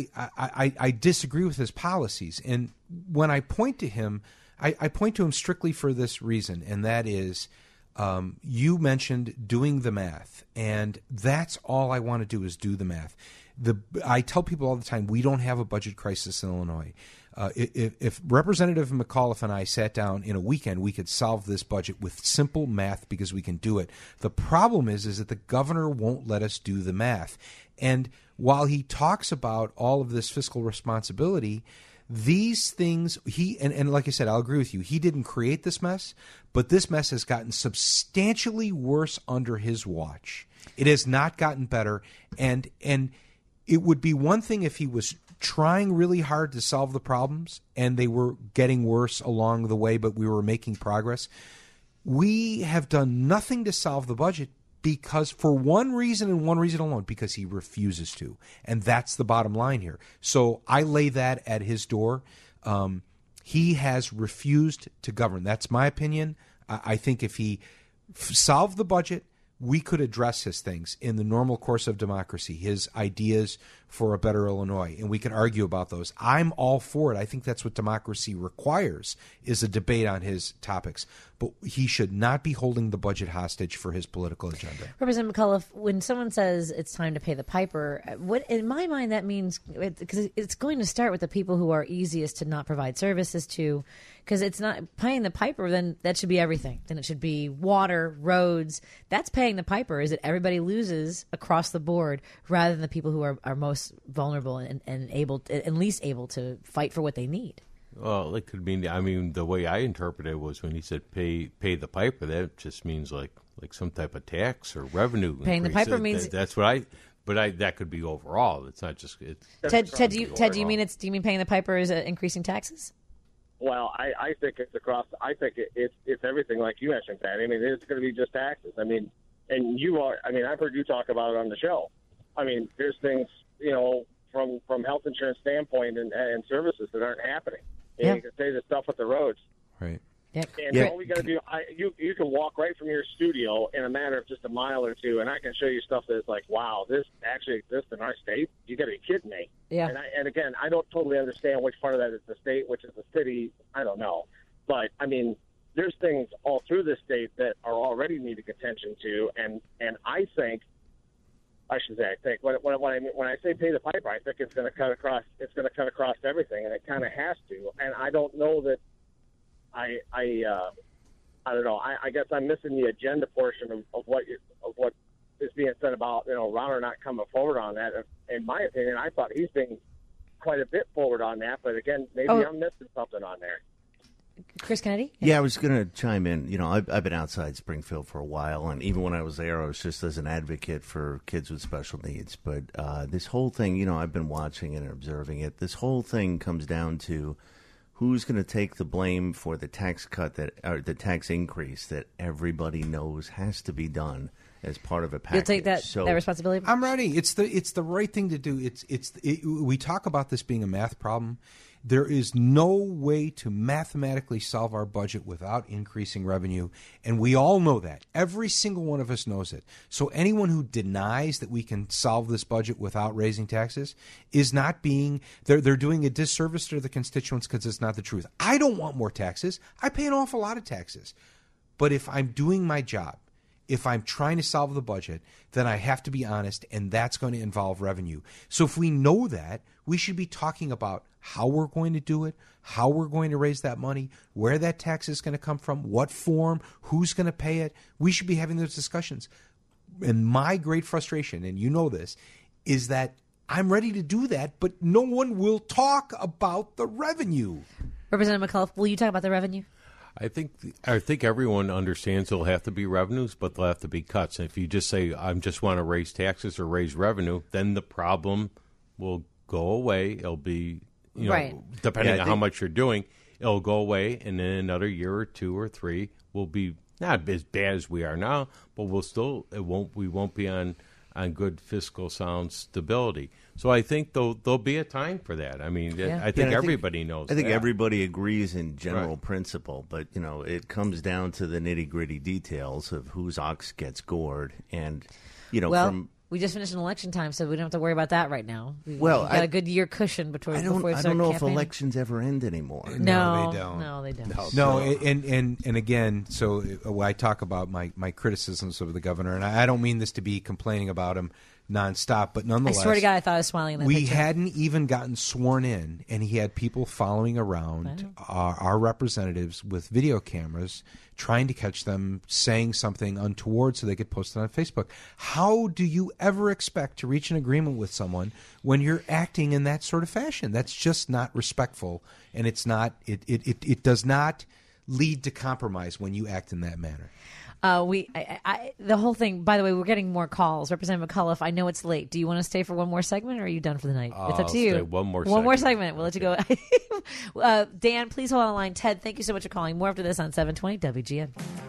I disagree with his policies, and when I point to him, I point to him strictly for this reason, and that is, you mentioned doing the math, and that's all I want to do is do the math. I tell people all the time, we don't have a budget crisis in Illinois. If Representative McAuliffe and I sat down in a weekend, we could solve this budget with simple math because we can do it. The problem is that the governor won't let us do the math. And while he talks about all of this fiscal responsibility, these things, and like I said, I'll agree with you, he didn't create this mess, but this mess has gotten substantially worse under his watch. It has not gotten better, and it would be one thing if he was trying really hard to solve the problems and they were getting worse along the way, but we were making progress. We have done nothing to solve the budget because, for one reason and one reason alone, because he refuses to. And that's the bottom line here. So I lay that at his door. He has refused to govern. That's my opinion. I think if he solved the budget, we could address his things in the normal course of democracy, his ideas for a better Illinois, and we can argue about those. I'm all for it. I think that's what democracy requires, is a debate on his topics. But he should not be holding the budget hostage for his political agenda. Representative McAuliffe, when someone says it's time to pay the piper, what in my mind that means, because it's going to start with the people who are easiest to not provide services to, because it's not paying the piper, then that should be everything. Then it should be water, roads. That's paying the piper, is that everybody loses across the board rather than the people who are most vulnerable and able and least able to fight for what they need. Well, it could mean, the way I interpreted it was when he said pay the piper, that just means like some type of tax or revenue. Paying increase. The piper means that's what that could be overall. It's not just Ted, do you mean paying the piper is increasing taxes? Well, I think it's across. I think it's everything, like you mentioned, Pat. I mean, it's going to be just taxes. I mean, and you are. I mean, I've heard you talk about it on the show. I mean, there's things, from health insurance standpoint and services that aren't happening. Yeah. You can say the stuff with the roads. Right. Yep. And all we got to do, you can walk right from your studio in a matter of just a mile or two, and I can show you stuff that's like, wow, this actually exists in our state. You got to be kidding me. Yeah. And again, I don't totally understand which part of that is the state, which is the city. I don't know. But I mean, there's things all through the state that are already needing attention to, and I think, I should say, I think when I say pay the piper, I think it's going to cut across. It's going to cut across everything, and it kind of has to. And I don't know that I don't know. I guess I'm missing the agenda portion of what is being said about Rauner not coming forward on that. In my opinion, I thought he's been quite a bit forward on that, but again, maybe I'm missing something on there. Chris Kennedy? Yeah, I was going to chime in. I've been outside Springfield for a while, and even when I was there, I was just as an advocate for kids with special needs. But this whole thing, I've been watching and observing it. This whole thing comes down to who's going to take the blame for the tax cut or the tax increase that everybody knows has to be done as part of a package. You'll take that responsibility? I'm ready. It's the right thing to do. We talk about this being a math problem. There is no way to mathematically solve our budget without increasing revenue, and we all know that. Every single one of us knows it. So anyone who denies that we can solve this budget without raising taxes is not being – they're doing a disservice to the constituents because it's not the truth. I don't want more taxes. I pay an awful lot of taxes. But if I'm doing my job, if I'm trying to solve the budget, then I have to be honest, and that's going to involve revenue. So if we know that, we should be talking about how we're going to do it, how we're going to raise that money, where that tax is going to come from, what form, who's going to pay it. We should be having those discussions. And my great frustration, and you know this, is that I'm ready to do that, but no one will talk about the revenue. Representative McAuliffe, will you talk about the revenue? I think everyone understands there'll have to be revenues, but there'll have to be cuts. And if you just say, I just want to raise taxes or raise revenue, then the problem will go away. It'll be, depending on how much you're doing, it'll go away. And then another year or 2 or 3 will be not as bad as we are now, but we won't be on good fiscal sound stability. So I think there'll be a time for that. I mean, I think everybody knows that. I think everybody agrees in general principle, but, it comes down to the nitty-gritty details of whose ox gets gored. And, we just finished an election time, so we don't have to worry about that right now. We've got a good year cushion before we start campaigning. I don't know if elections ever end anymore. No, they don't. No, they don't. No, and again, so I talk about my criticisms of the governor, and I don't mean this to be complaining about him nonstop, but nonetheless, I swear to God, I thought I was smiling in that picture. Hadn't even gotten sworn in, and he had people following around our representatives with video cameras, trying to catch them saying something untoward so they could post it on Facebook. How do you ever expect to reach an agreement with someone when you're acting in that sort of fashion? That's just not respectful, and it's not. It does not lead to compromise when you act in that manner. The whole thing, by the way, we're getting more calls. Representative McAuliffe, I know it's late. Do you want to stay for one more segment, or are you done for the night? It's up to you. Stay one more segment. We'll let you go. Dan, please hold on the line. Ted, thank you so much for calling. More after this on 720 WGN.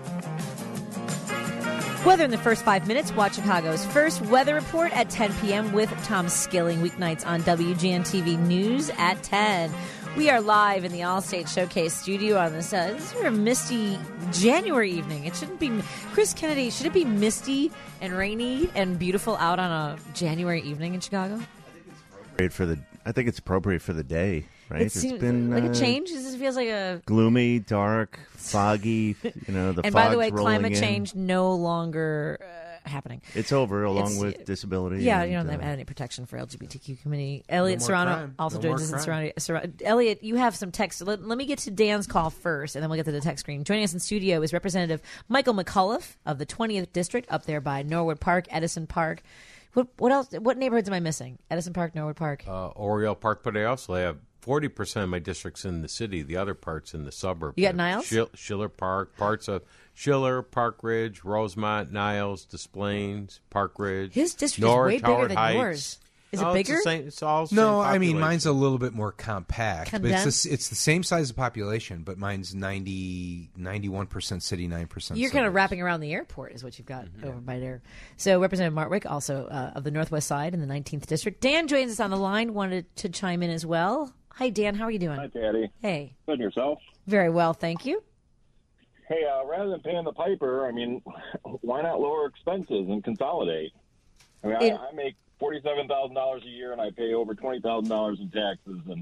Weather in the first 5 minutes. Watch Chicago's first weather report at 10 p.m. with Tom Skilling, weeknights on WGN TV News at 10. We are live in the Allstate Showcase studio on this is a misty January evening. It shouldn't be, Chris Kennedy, should it be misty and rainy and beautiful out on a January evening in Chicago? I think it's appropriate for the day, right? It's been like a change. This feels like a gloomy, dark, foggy. The and by the way, climate change no longer happening. It's over, along with disability. Yeah, you don't have any protection for LGBTQ community. Elliot Serrano also joins us in Serrano. Elliot, you have some text. Let me get to Dan's call first, and then we'll get to the text screen. Joining us in studio is Representative Michael McAuliffe of the 20th District up there by Norwood Park, Edison Park. What else? What neighborhoods am I missing? Edison Park, Norwood Park, Oriole Park, but I also have 40% of my district's in the city. The other part's in the suburbs. You got Niles? Schiller Park, parts of Schiller, Park Ridge, Rosemont, Niles, Des Plaines, Park Ridge. His district Norwich, is way bigger Howard than Heights. Yours. Is it bigger? It's all no, I mean, mine's a little bit more compact. Condensed? But it's the same size of population, but mine's 91% city, 9% You're kind of wrapping around the airport is what you've got over by there. So Representative Martwick, also of the Northwest Side in the 19th District. Dan joins us on the line, wanted to chime in as well. Hi, Dan. How are you doing? Hi, Patty. Hey. Good, and yourself? Very well, thank you. Hey, rather than paying the piper, I mean, why not lower expenses and consolidate? I mean, I make $47,000 a year, and I pay over $20,000 in taxes, and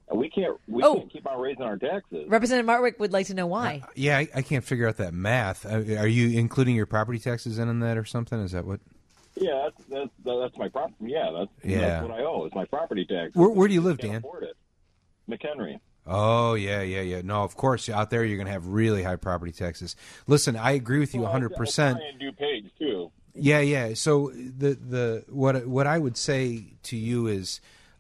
And we can't keep on raising our taxes. Representative Martwick would like to know why. Yeah, I can't figure out that math. Are you including your property taxes in that or something? Is that what? Yeah, that's my property. Yeah, that's what I owe. It's my property tax. Where do you live, Can't Dan? afford it. McHenry. Oh, yeah. No, of course, out there you're going to have really high property taxes. Listen, I agree with you 100%. I try and do Page, too. Yeah. So what I would say to you is,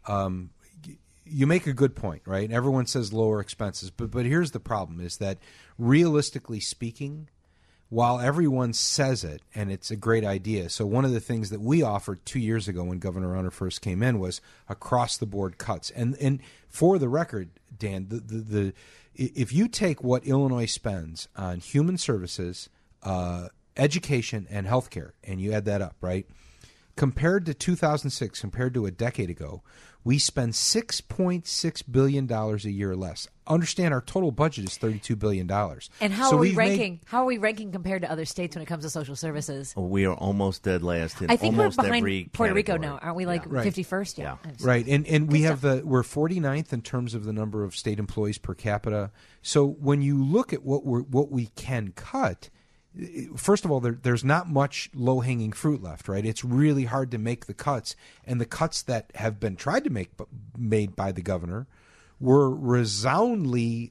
you make a good point, right? Everyone says lower expenses, but here's the problem: is that realistically speaking, while everyone says it and it's a great idea, so one of the things that we offered 2 years ago when Governor Rauner first came in was across the board cuts. And for the record, Dan, if you take what Illinois spends on human services, education, and healthcare, and you add that up, right? Compared to 2006, compared to a decade ago, we spend $6.6 billion a year less. Understand our total budget is $32 billion. And how are we ranking? How are we ranking compared to other states when it comes to social services? We are almost dead last in I think almost we're behind every Puerto category. Rico now. Aren't we like 51st? Yeah. Right. And we have we're 49th in terms of the number of state employees per capita. So when you look at what we can cut, first of all, there's not much low-hanging fruit left, right? It's really hard to make the cuts, and the cuts that have been tried to made by the governor were resoundingly,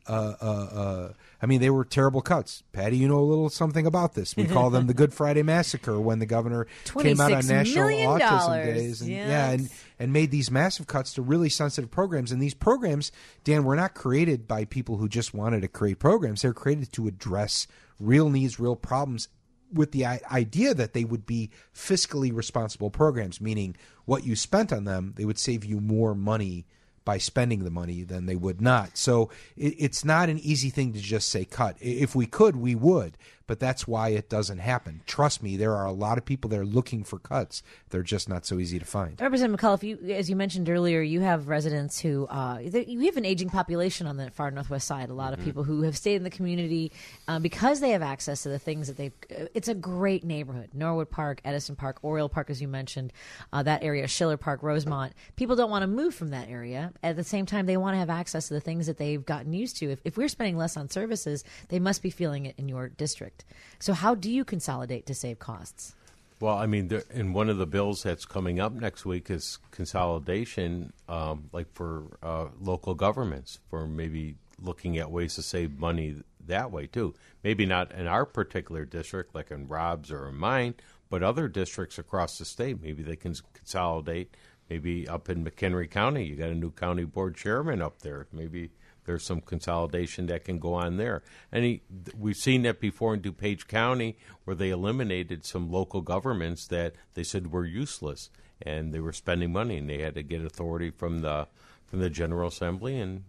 they were terrible cuts. Patty, you know a little something about this. We call them the Good Friday Massacre when the governor came out on National Autism Days and made these massive cuts to really sensitive programs. And these programs, Dan, were not created by people who just wanted to create programs. They're created to address real needs, real problems, with the idea that they would be fiscally responsible programs, meaning what you spent on them, they would save you more money by spending the money than they would not. So it's not an easy thing to just say cut. If we could, we would, but that's why it doesn't happen. Trust me, there are a lot of people there looking for cuts. They're just not so easy to find. Representative McCullough, as you mentioned earlier, you have residents who you have an aging population on the far northwest side. A lot of people who have stayed in the community because they have access to the things that it's a great neighborhood. Norwood Park, Edison Park, Oriole Park, as you mentioned, that area, Schiller Park, Rosemont. People don't want to move from that area. At the same time, they want to have access to the things that they've gotten used to. If we're spending less on services, they must be feeling it in your district. So how do you consolidate to save costs? Well, I mean, in one of the bills that's coming up next week is consolidation, like for local governments, for maybe looking at ways to save money that way, too. Maybe not in our particular district, like in Rob's or in mine, but other districts across the state. Maybe they can consolidate. Maybe up in McHenry County, you got a new county board chairman up there. Maybe there's some consolidation that can go on there. And we've seen that before in DuPage County, where they eliminated some local governments that they said were useless, and they were spending money, and they had to get authority from the General Assembly, and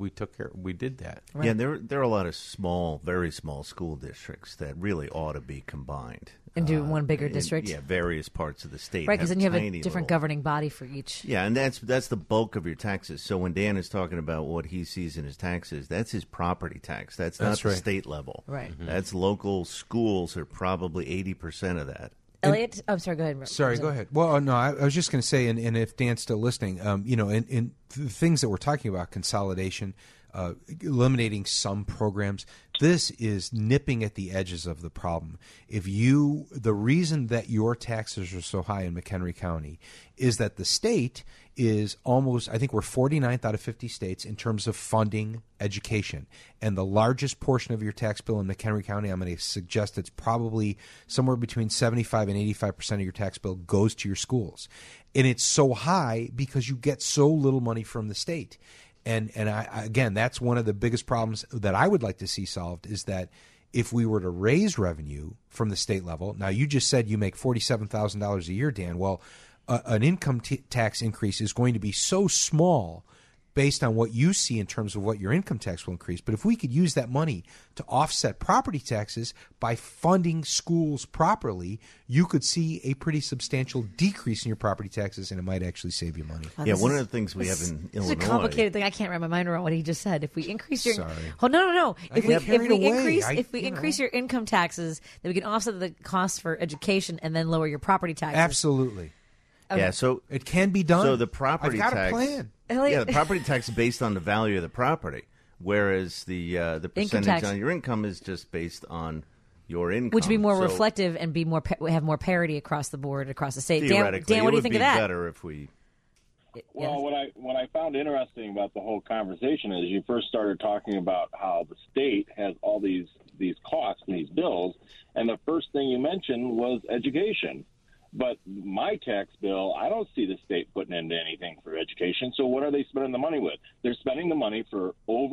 we did that. Right. Yeah, there are a lot of small, very small school districts that really ought to be combined into one bigger district. Yeah, various parts of the state. Right, because then you have a different governing body for each. Yeah, and that's the bulk of your taxes. So when Dan is talking about what he sees in his taxes, that's his property tax. That's not the state level. Right. Mm-hmm. That's local schools are probably 80% of that. Elliot, I'm sorry. Go ahead. Sorry, go ahead. Well, no, I was just going to say, and if Dan's still listening, in the things that we're talking about, consolidation, eliminating some programs, this is nipping at the edges of the problem. The reason that your taxes are so high in McHenry County is that the state is almost, I think we're 49th out of 50 states in terms of funding education. And the largest portion of your tax bill in McHenry County, I'm going to suggest it's probably somewhere between 75 and 85% of your tax bill goes to your schools. And it's so high because you get so little money from the state. And again, that's one of the biggest problems that I would like to see solved is that if we were to raise revenue from the state level, now you just said you make $47,000 a year, Dan. Well, an income tax increase is going to be so small based on what you see in terms of what your income tax will increase. But if we could use that money to offset property taxes by funding schools properly, you could see a pretty substantial decrease in your property taxes, and it might actually save you money. Yeah, one of the things we have in Illinois. It's a complicated thing. I can't wrap my mind around what he just said. If we increase your Oh, no. If we increase your income taxes, then we can offset the costs for education and then lower your property taxes. Absolutely. Okay. Yeah, so it can be done. So the property I've got tax. a plan. Yeah, the property tax is based on the value of the property, whereas the percentage tax. on your income is just based on your income. Which would be more So reflective and be more have more parity across the board, across the state. theoretically, Dan, what do you think it would of be that? better if we. Well, what I found interesting about the whole conversation is you first started talking about how the state has all these costs and these bills, and the first thing you mentioned was education. But my tax bill, I don't see the state putting into anything for education. So what are they spending the money with? They're spending the money for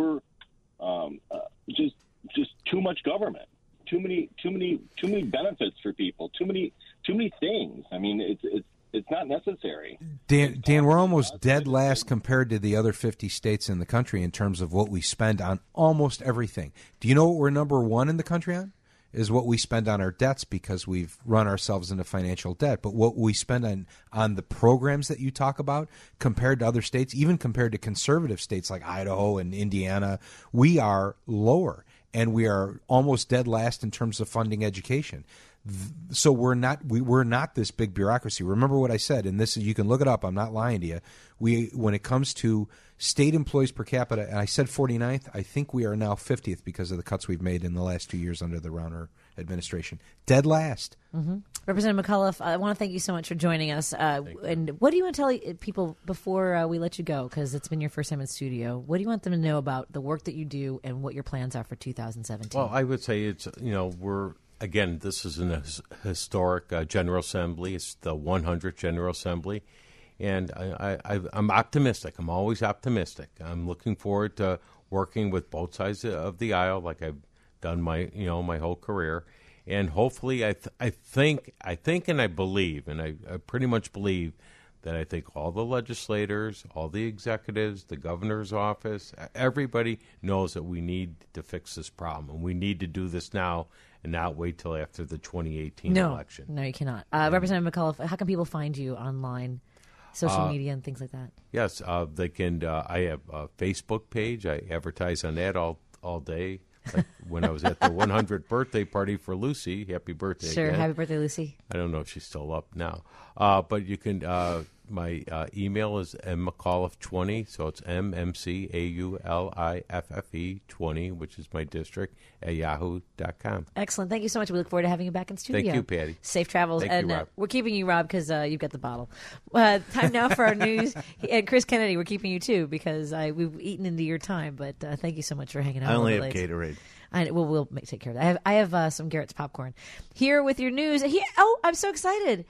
just too much government, too many benefits for people, too many things. I mean, it's not necessary. Dan, we're almost dead last compared to the other 50 states in the country in terms of what we spend on almost everything. Do you know what we're number one in the country on? Is what we spend on our debts, because we've run ourselves into financial debt. But what we spend on the programs that you talk about compared to other states, even compared to conservative states like Idaho and Indiana, we are lower, and we are almost dead last in terms of funding education. So we're not this big bureaucracy. Remember what I said, and this, you can look it up. I'm not lying to you. When it comes to state employees per capita, and I said 49th, I think we are now 50th because of the cuts we've made in the last 2 years under the Rauner administration. Dead last. Mm-hmm. Representative McAuliffe, I want to thank you so much for joining us. And what do you want to tell people before we let you go? Because it's been your first time in studio. What do you want them to know about the work that you do and what your plans are for 2017? Well, I would say Again, this is an historic General Assembly. It's the 100th General Assembly. And I'm optimistic. I'm always optimistic. I'm looking forward to working with both sides of the aisle like I've done my whole career. And hopefully I think and I believe, and I pretty much believe that I think all the legislators, all the executives, the governor's office, everybody knows that we need to fix this problem. And we need to do this now and not wait till after the 2018 election. No, you cannot. Representative McAuliffe, how can people find you online, social media, and things like that? Yes, they can. I have a Facebook page. I advertise on that all day. Like when I was at the 100th birthday party for Lucy. Happy birthday! Sure, again. happy birthday, Lucy. I don't know if she's still up now, but you can. My email is mcauliffe20, so it's MMCAULIFFE 20, which is my district, at yahoo.com. Excellent. Thank you so much. We look forward to having you back in studio. Thank you, Patty. Safe travels. Thank you, Rob. We're keeping you, Rob, because you've got the bottle. Time now for our news. And Chris Kennedy, we're keeping you, too, because we've eaten into your time. But thank you so much for hanging out. I only have Gatorade. We'll take care of that. I have some Garrett's popcorn. Here with your news. I'm so excited.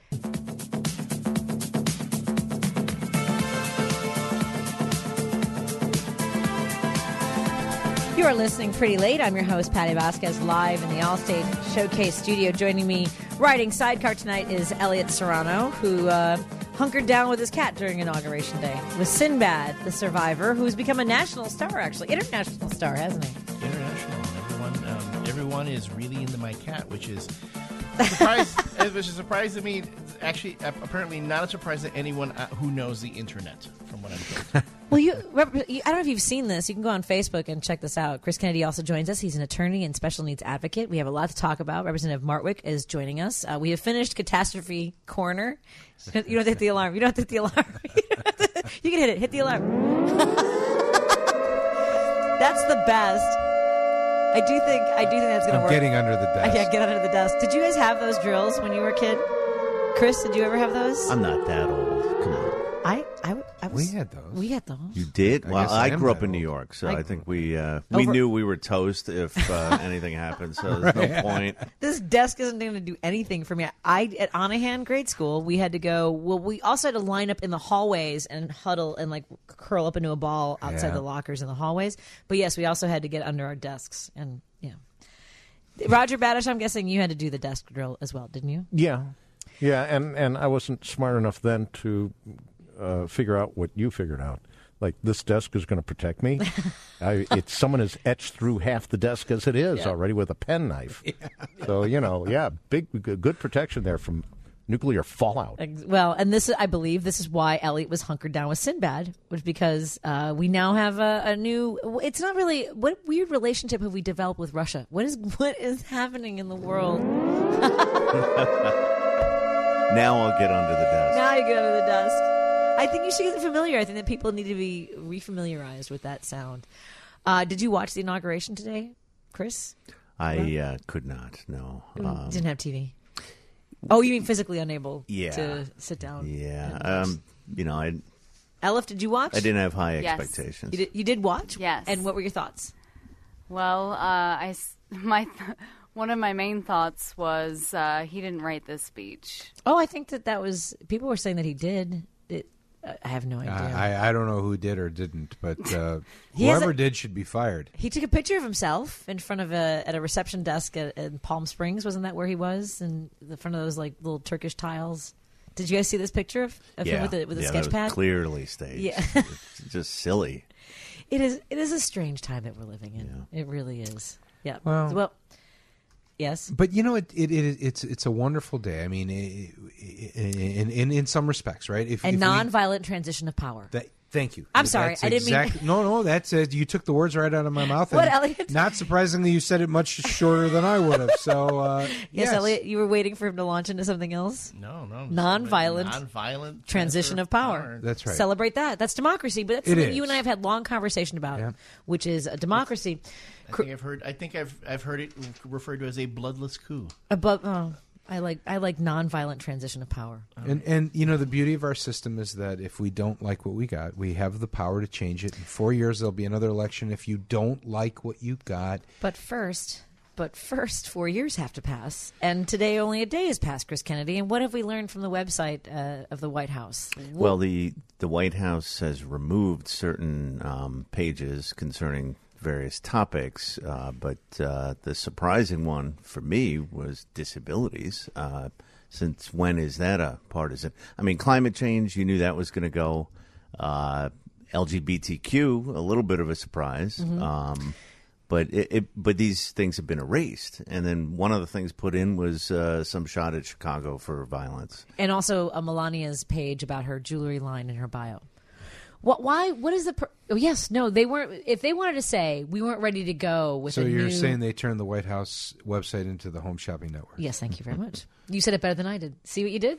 You are listening Pretty Late. I'm your host, Patty Vasquez, live in the Allstate Showcase studio. Joining me riding sidecar tonight is Elliot Serrano, who hunkered down with his cat during Inauguration Day. With Sinbad, the survivor, who's become a national star, actually. International star, hasn't he? International. Everyone is really into my cat, which is a surprise to me. Actually, apparently not a surprise to anyone who knows the internet, from what I'm told. Well, I don't know if you've seen this. You can go on Facebook and check this out. Chris Kennedy also joins us. He's an attorney and special needs advocate. We have a lot to talk about. Representative Martwick is joining us. We have finished Catastrophe Corner. You don't have to hit the alarm. You don't have to hit the alarm. You can hit it. Hit the alarm. That's the best. I do think that's going to work. Getting under the desk. Yeah, get under the desk. Did you guys have those drills when you were a kid? Chris, did you ever have those? I'm not that old. Come on. We had those. We had those. You did? Well, I grew up in New York, so I think we knew we were toast if anything happened, so there's no point. This desk isn't going to do anything for me. At Onahan grade school, we had to go. Well, we also had to line up in the hallways and huddle and like curl up into a ball outside the lockers in the hallways. But yes, we also had to get under our desks. And Roger Badish, I'm guessing you had to do the desk drill as well, didn't you? Yeah, and I wasn't smart enough then to figure out what you figured out. Like, this desk is going to protect me. Someone has etched through half the desk as it is already with a penknife. Yeah. So, good protection there from nuclear fallout. Well, and I believe this is why Elliot was hunkered down with Sinbad, was because we now have a new. It's not really. What weird relationship have we developed with Russia? What is happening in the world? Now I'll get under the desk. Now you get under the desk. I think you should get familiar. I think that people need to be refamiliarized with that sound. Did you watch the inauguration today, Chris? I could not. No, Didn't have TV. Oh, you mean physically unable Yeah. to sit down? Yeah. Elif, did you watch? I didn't have high Yes. expectations. You did watch? Yes. And what were your thoughts? Well, one of my main thoughts was he didn't write this speech. Oh, I think that was people were saying that he did. I have no idea. I don't know who did or didn't, but He has whoever a- did should be fired. He took a picture of himself in front of at a reception desk in Palm Springs. Wasn't that where he was? In the front of those like little Turkish tiles. Did you guys see this picture of him with a that sketch was pad? clearly staged. Yeah. It's just silly. It is a strange time that we're living in. Yeah. It really is. Yeah. Well, yes. But you know, it's a wonderful day. I mean, in some respects, right? If Nonviolent transition of power. Thank you. I'm sorry, I didn't mean- No, that's you took the words right out of my mouth. What, and Elliot? Not surprisingly, you said it much shorter than I would have. So yes, Elliot, you were waiting for him to launch into something else. No. Nonviolent transition of power. That's right. Celebrate that. That's democracy. But that's It something is. you and I have had long conversation about, which is a democracy. I think I've heard it referred to as a bloodless coup. I like nonviolent transition of power. And you know, the beauty of our system is that if we don't like what we got, we have the power to change it. In 4 years, there'll be another election. If you don't like what you got, But first, 4 years have to pass, and today only a day has passed, Chris Kennedy. And what have we learned from the website of the White House? Well, the White House has removed certain pages concerning various topics, but the surprising one for me was disabilities. Since when is that a partisan? I mean, climate change, you knew that was going to go. LGBTQ, a little bit of a surprise. Mm-hmm. But these things have been erased. And then one of the things put in was some shot at Chicago for violence. And also Melania's page about her jewelry line in her bio. What is the? Yes, no, they weren't. If they wanted to say we weren't ready to go with, so you're new... saying they turned the White House website into the Home Shopping Network? Yes, thank you very much. You said it better than I did. See what you did?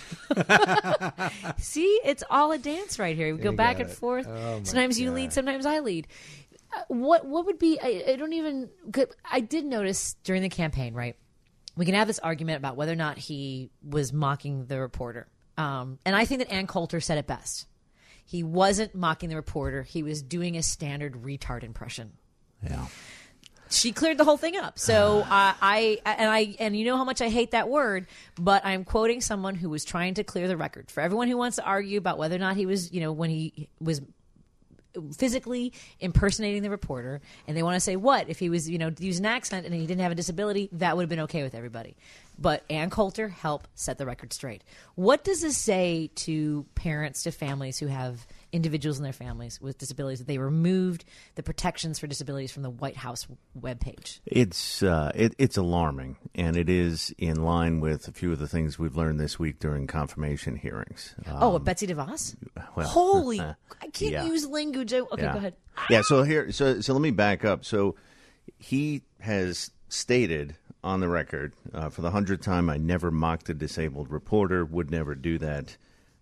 See, it's all a dance right here. We go back and forth. Oh, sometimes you lead, sometimes I lead. What would be? I don't even. I did notice during the campaign, right? We can have this argument about whether or not he was mocking the reporter, and I think that Ann Coulter said it best. He wasn't mocking the reporter. He was doing a standard retard impression. Yeah. She cleared the whole thing up. So and you know how much I hate that word, but I'm quoting someone who was trying to clear the record. For everyone who wants to argue about whether or not he was, when he was physically impersonating the reporter, and they want to say what if he was, use an accent and he didn't have a disability, that would have been okay with everybody. But Ann Coulter helped set the record straight. What does this say to parents, to families who have individuals in their families with disabilities, that they removed the protections for disabilities from the White House webpage? It's alarming, and it is in line with a few of the things we've learned this week during confirmation hearings. Betsy DeVos? Well, Holy, I can't yeah. use language. Okay, Yeah. go ahead. Yeah, so let me back up. So he has stated on the record for the 100th time, I never mocked a disabled reporter, would never do that.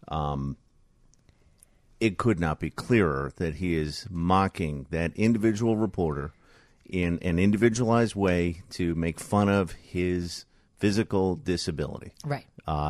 It could not be clearer that he is mocking that individual reporter in an individualized way to make fun of his physical disability. Right.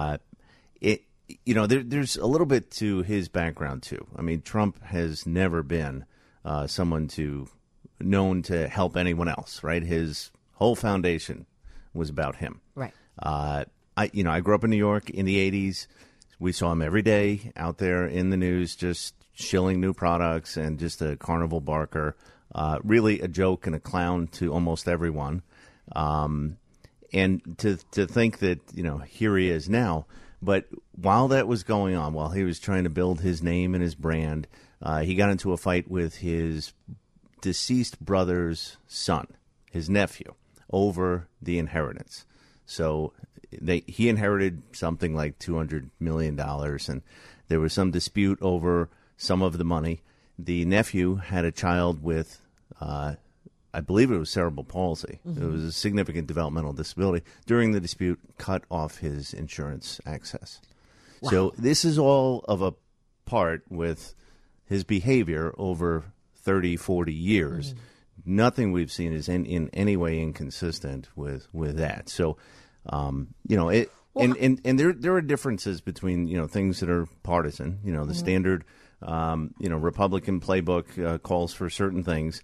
There's a little bit to his background too. I mean, Trump has never been someone known to help anyone else, right? His whole foundation was about him. Right. I grew up in New York in the 80s. We saw him every day out there in the news, just shilling new products and just a carnival barker. Really a joke and a clown to almost everyone. And to think that, here he is now. But while that was going on, while he was trying to build his name and his brand, he got into a fight with his deceased brother's son, his nephew, over the inheritance. So he inherited something like $200 million, and there was some dispute over some of the money. The nephew had a child with, I believe it was cerebral palsy. Mm-hmm. It was a significant developmental disability. During the dispute, cut off his insurance access. Wow. So this is all of a part with his behavior over 30, 40 years. Nothing we've seen is in any way inconsistent with that. So, and there are differences between, things that are partisan. The standard, Republican playbook calls for certain things.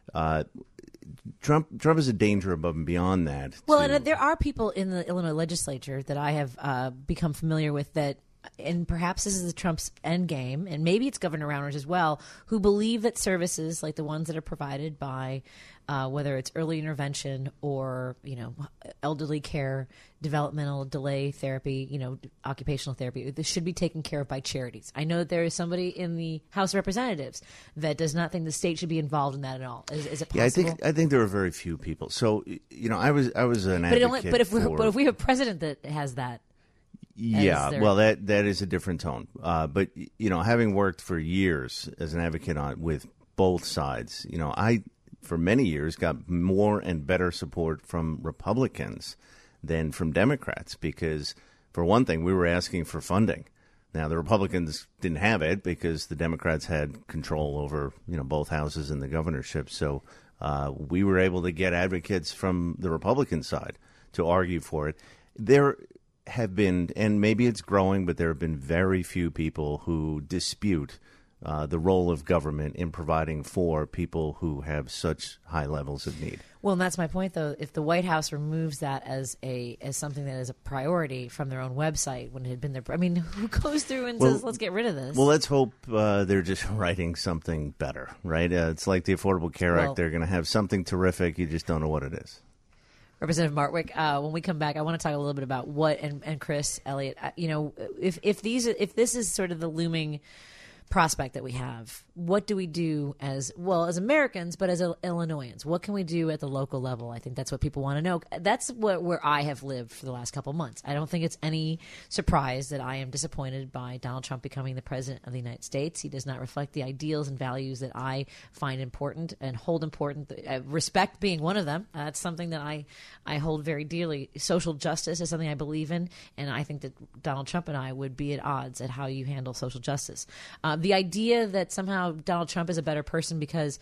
Trump is a danger above and beyond that. Well, and there are people in the Illinois legislature that I have become familiar with that, and perhaps this is Trump's end game, and maybe it's Governor Rauner's as well, who believe that services like the ones that are provided by whether it's early intervention or, elderly care, developmental delay therapy, occupational therapy, this should be taken care of by charities. I know that there is somebody in the House of Representatives that does not think the state should be involved in that at all. Is it possible? Yeah, I think there are very few people. So, I was an advocate but if we have a president that has that. Yeah, well, that is a different tone. But having worked for years as an advocate with both sides, I for many years got more and better support from Republicans than from Democrats because, for one thing, we were asking for funding. Now, the Republicans didn't have it because the Democrats had control over both houses and the governorship. So we were able to get advocates from the Republican side to argue for it. There have been, and maybe it's growing, but there have been very few people who dispute the role of government in providing for people who have such high levels of need. Well, and that's my point, though. If the White House removes that as something that is a priority from their own website when it had been there, who goes through and says, "Let's get rid of this"? Well, let's hope they're just writing something better, right? It's like the Affordable Care Act; they're going to have something terrific. You just don't know what it is. Representative Martwick, when we come back, I want to talk a little bit about what and Chris Elliott. If this is sort of the looming prospect that we have, what do we do as Americans, but as Illinoisans? What can we do at the local level? I think that's what people want to know. That's where I have lived for the last couple of months. I don't think it's any surprise that I am disappointed by Donald Trump becoming the president of the United States. He does not reflect the ideals and values that I find important and hold important. Respect being one of them. That's something that I hold very dearly. Social justice is something I believe in, and I think that Donald Trump and I would be at odds at how you handle social justice. The idea that somehow Donald Trump is a better person because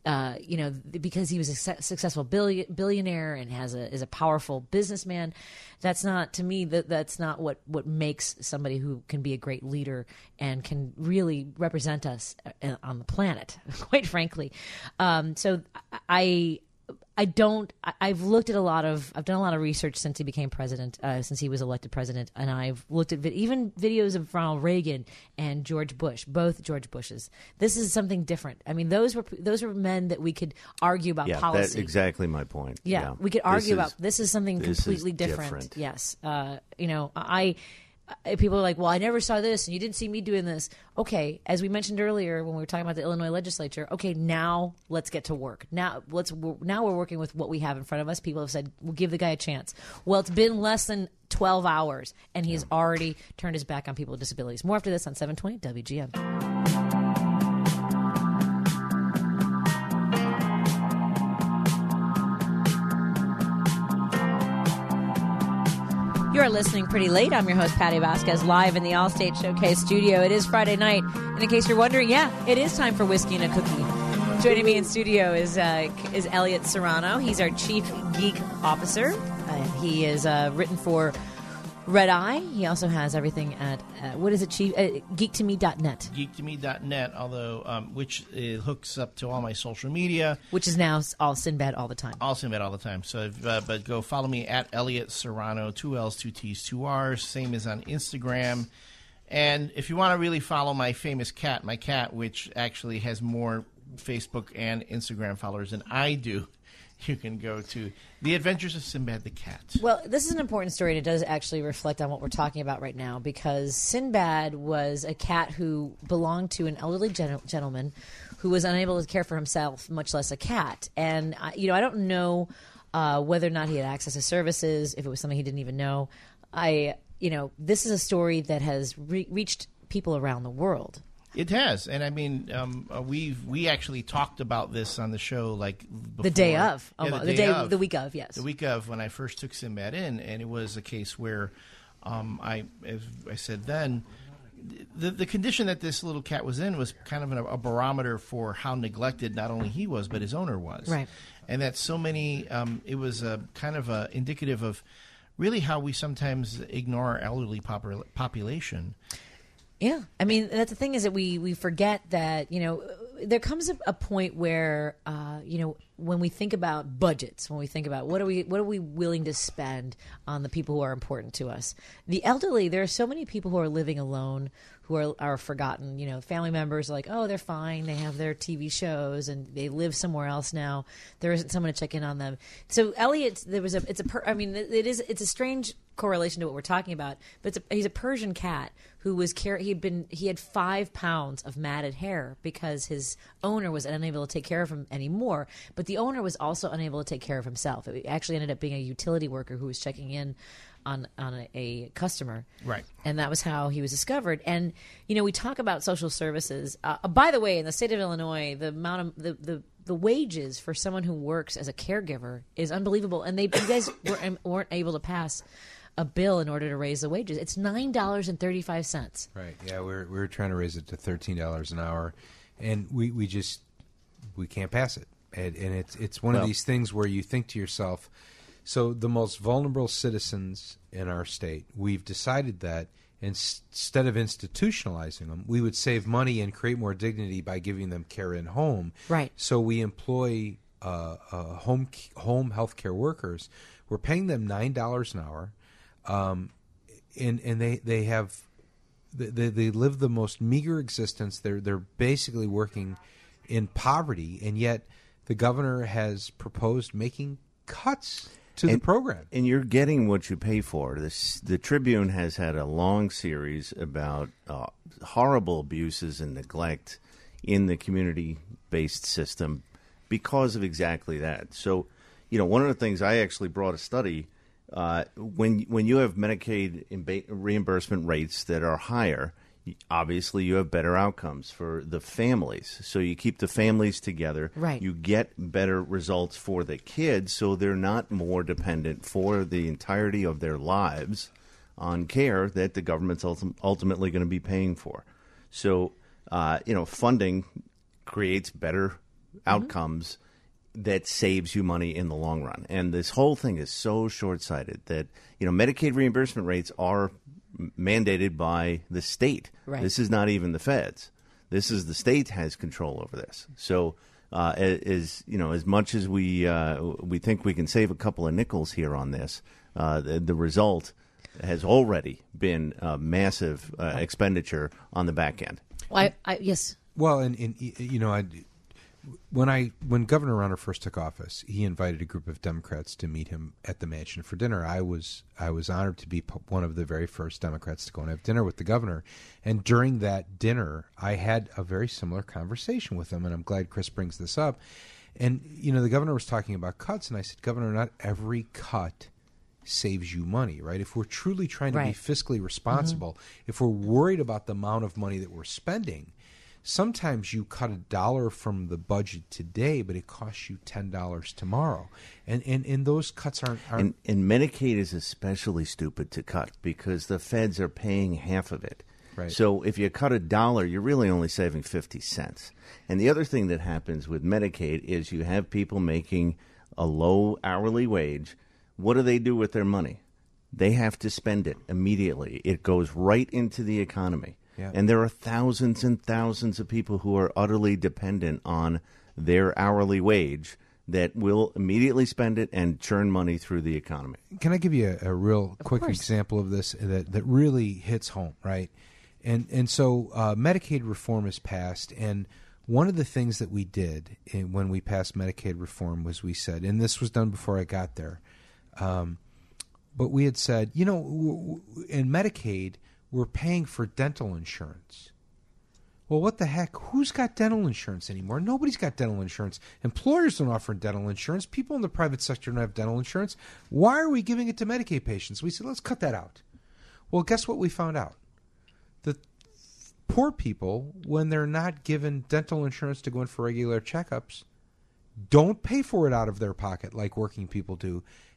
he was a successful billionaire and is a powerful businessman, that's not, to me, that's not what makes somebody who can be a great leader and can really represent us on the planet, quite frankly. I've done a lot of research since he became president, since he was elected president, and I've looked at even videos of Ronald Reagan and George Bush, both George Bushes. This is something different. Those were men that we could argue about policy. That's exactly my point. Yeah. We could argue about this is something completely different. Yes. People are like, well, I never saw this, and you didn't see me doing this. Okay, as we mentioned earlier when we were talking about the Illinois legislature, okay, now let's get to work. Now we're working with what we have in front of us. People have said, we'll give the guy a chance. Well, it's been less than 12 hours, and he's already turned his back on people with disabilities. More after this on 720 WGN. You are listening pretty late. I'm your host, Patty Vasquez, live in the Allstate Showcase studio. It is Friday night. And in case you're wondering, it is time for Whiskey and a Cookie. Joining me in studio is Elliott Serrano. He's our Chief Geek Officer. He is written for Red Eye. He also has everything at, Chief? Geek2me.net. Geek2me.net, although, which hooks up to all my social media. Which is now all Sinbad all the time. All Sinbad all the time. So, but go follow me at Elliott Serrano, 2 L's, 2 T's, 2 R's. Same as on Instagram. And if you want to really follow my famous cat, my cat, which actually has more Facebook and Instagram followers than I do, you can go to The Adventures of Sinbad the Cat. Well, this is an important story, and it does actually reflect on what we're talking about right now, because Sinbad was a cat who belonged to an elderly gentleman who was unable to care for himself, much less a cat. And, I don't know whether or not he had access to services, if it was something he didn't even know. This is a story that has reached people around the world. It has, and we actually talked about this on the show before. The day of, the week of, yes, the week of when I first took Sinbad in, and it was a case where, as I said then, the condition that this little cat was in was kind of a barometer for how neglected not only he was, but his owner was. Right. And that so many, it was kind of indicative of really how we sometimes ignore our elderly population. Yeah. I mean, that's the thing is that we forget that, there comes a point where, when we think about budgets, when we think about what are we willing to spend on the people who are important to us, the elderly, there are so many people who are living alone who are forgotten. Family members are like, oh, they're fine. They have their TV shows and they live somewhere else now. There isn't someone to check in on them. So Elliot, it's a strange correlation to what we're talking about, but he's a Persian cat who was he had 5 pounds of matted hair because his owner was unable to take care of him anymore. But the owner was also unable to take care of himself. It actually ended up being a utility worker who was checking in on a customer. Right. And that was how he was discovered. And, we talk about social services. By the way, in the state of Illinois, the amount of the wages for someone who works as a caregiver is unbelievable. And you guys weren't able to pass a bill in order to raise the wages. It's $9.35. Right. Yeah, we're trying to raise it to $13 an hour, and we can't pass it. And it's one of these things where you think to yourself, so the most vulnerable citizens in our state, we've decided that instead of institutionalizing them, we would save money and create more dignity by giving them care in home. Right. So we employ home health care workers. We're paying them $9 an hour. And they live the most meager existence. They're basically working in poverty, and yet the governor has proposed making cuts to the program. And you're getting what you pay for. The Tribune has had a long series about horrible abuses and neglect in the community-based system because of exactly that. So, one of the things I actually brought a study. When you have Medicaid reimbursement rates that are higher, obviously you have better outcomes for the families. So you keep the families together. Right. You get better results for the kids, so they're not more dependent for the entirety of their lives on care that the government's ultimately going to be paying for. So, funding creates better outcomes that saves you money in the long run. And this whole thing is so short-sighted that, Medicaid reimbursement rates are mandated by the state. Right. This is not even the feds. This is the state has control over this. So as much as we think we can save a couple of nickels here on this, the result has already been a massive expenditure on the back end. Yes. Well, when Governor Rauner first took office, he invited a group of Democrats to meet him at the mansion for dinner. I was honored to be one of the very first Democrats to go and have dinner with the governor. And during that dinner, I had a very similar conversation with him, and I'm glad Chris brings this up. And, the governor was talking about cuts, and I said, Governor, not every cut saves you money, right? If we're truly trying to be fiscally responsible, if we're worried about the amount of money that we're spending, sometimes you cut $1 from the budget today, but it costs you $10 tomorrow, and those cuts aren't. And Medicaid is especially stupid to cut because the feds are paying half of it. Right. So if you cut $1, you're really only saving 50 cents. And the other thing that happens with Medicaid is you have people making a low hourly wage. What do they do with their money? They have to spend it immediately. It goes right into the economy. Yeah. And there are thousands and thousands of people who are utterly dependent on their hourly wage that will immediately spend it and churn money through the economy. Can I give you a real quick example of this that really hits home, right? And so Medicaid reform is passed, and one of the things that we did when we passed Medicaid reform was we said, and this was done before I got there, but we had said, in Medicaid, we're paying for dental insurance. Well, what the heck? Who's got dental insurance anymore? Nobody's got dental insurance. Employers don't offer dental insurance. People in the private sector don't have dental insurance. Why are we giving it to Medicaid patients? We said, let's cut that out. Well, guess what we found out? The poor people, when they're not given dental insurance to go in for regular checkups, don't pay for it out of their pocket like working people do.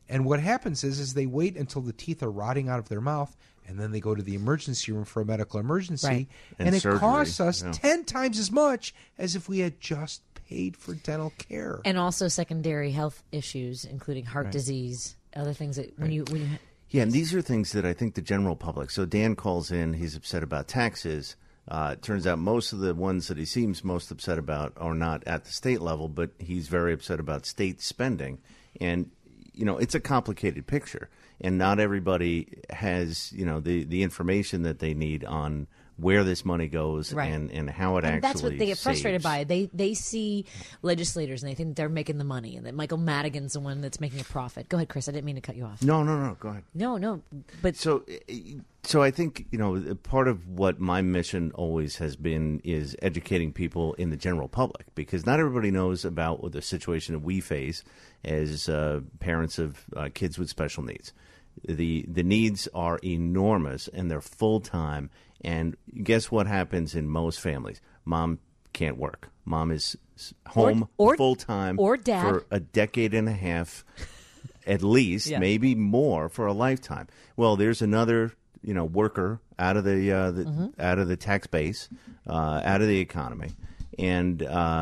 And what happens is they wait until the teeth are rotting out of their mouth, and then they go to the emergency room for a medical emergency, Right. and it surgery, costs us yeah. 10 times as much as if we had just paid for dental care. And also secondary health issues, including heart disease, other things that when you Yeah, and these are things that I think the general public. So Dan calls in, he's upset about taxes. It turns out most of the ones that he seems most upset about are not at the state level, but he's very upset about state spending. And, it's a complicated picture. And not everybody has, the information that they need on where this money goes Right. and how it actually that's what they get frustrated saves. by. They see legislators and they think they're making the money, and that Michael Madigan's the one that's making a profit. Go ahead, Chris. I didn't mean to cut you off. No, go ahead. No, but So I think, part of what my mission always has been is educating people in the general public, because not everybody knows about the situation that we face as parents of kids with special needs. The needs are enormous, and they're full-time. And guess what happens in most families? Mom can't work. Mom is home Or full-time or dad. for a decade and a half at least, Yeah. maybe more, for a lifetime. Well, there's another worker out of the out of the tax base, out of the economy, and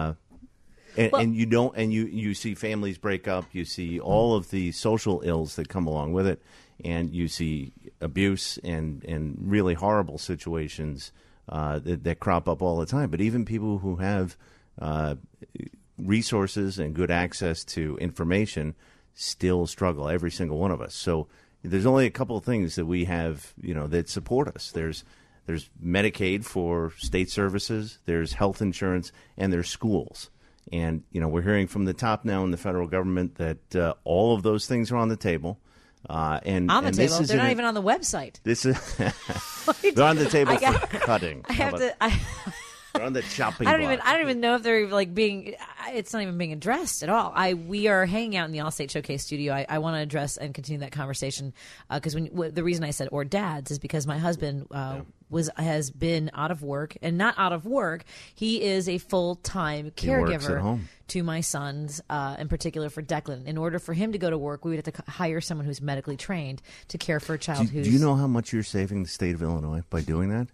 you see families break up. You see all of the social ills that come along with it, and you see abuse and really horrible situations that crop up all the time. But even people who have resources and good access to information still struggle, every single one of us. So there's only a couple of things that we have, that support us. There's Medicaid for state services, there's health insurance, and there's schools. And, we're hearing from the top now in the federal government that all of those things are on the table. And on the and table, this they're not isn't- even on the website. This is they're on the table for cutting. I How have about- to. They're on the chopping I don't block. even know if they're being. It's not even being addressed at all. We are hanging out in the Allstate Showcase studio. I want to address and continue that conversation because the reason I said or dads is because my husband has been out of work, and not out of work. He is a full-time He works at caregiver home. to my sons, in particular for Declan. In order for him to go to work, we would have to hire someone who's medically trained to care for a child Do who's. you know how much you're saving the state of Illinois by doing that?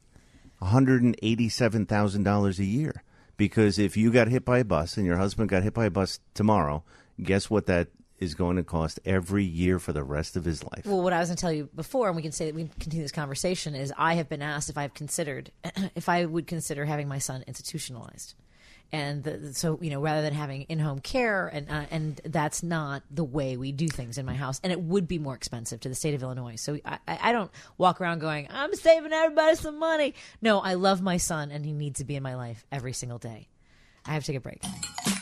$187,000 a year. Because if you got hit by a bus and your husband got hit by a bus tomorrow, guess what that is going to cost every year for the rest of his life? Well, what I was going to tell you before, and we can say that we can continue this conversation, is I have been asked if I would consider having my son institutionalized. And so, rather than having in-home care, and that's not the way we do things in my house, and it would be more expensive to the state of Illinois. So I don't walk around going, I'm saving everybody some money. No, I love my son, and he needs to be in my life every single day. I have to take a break.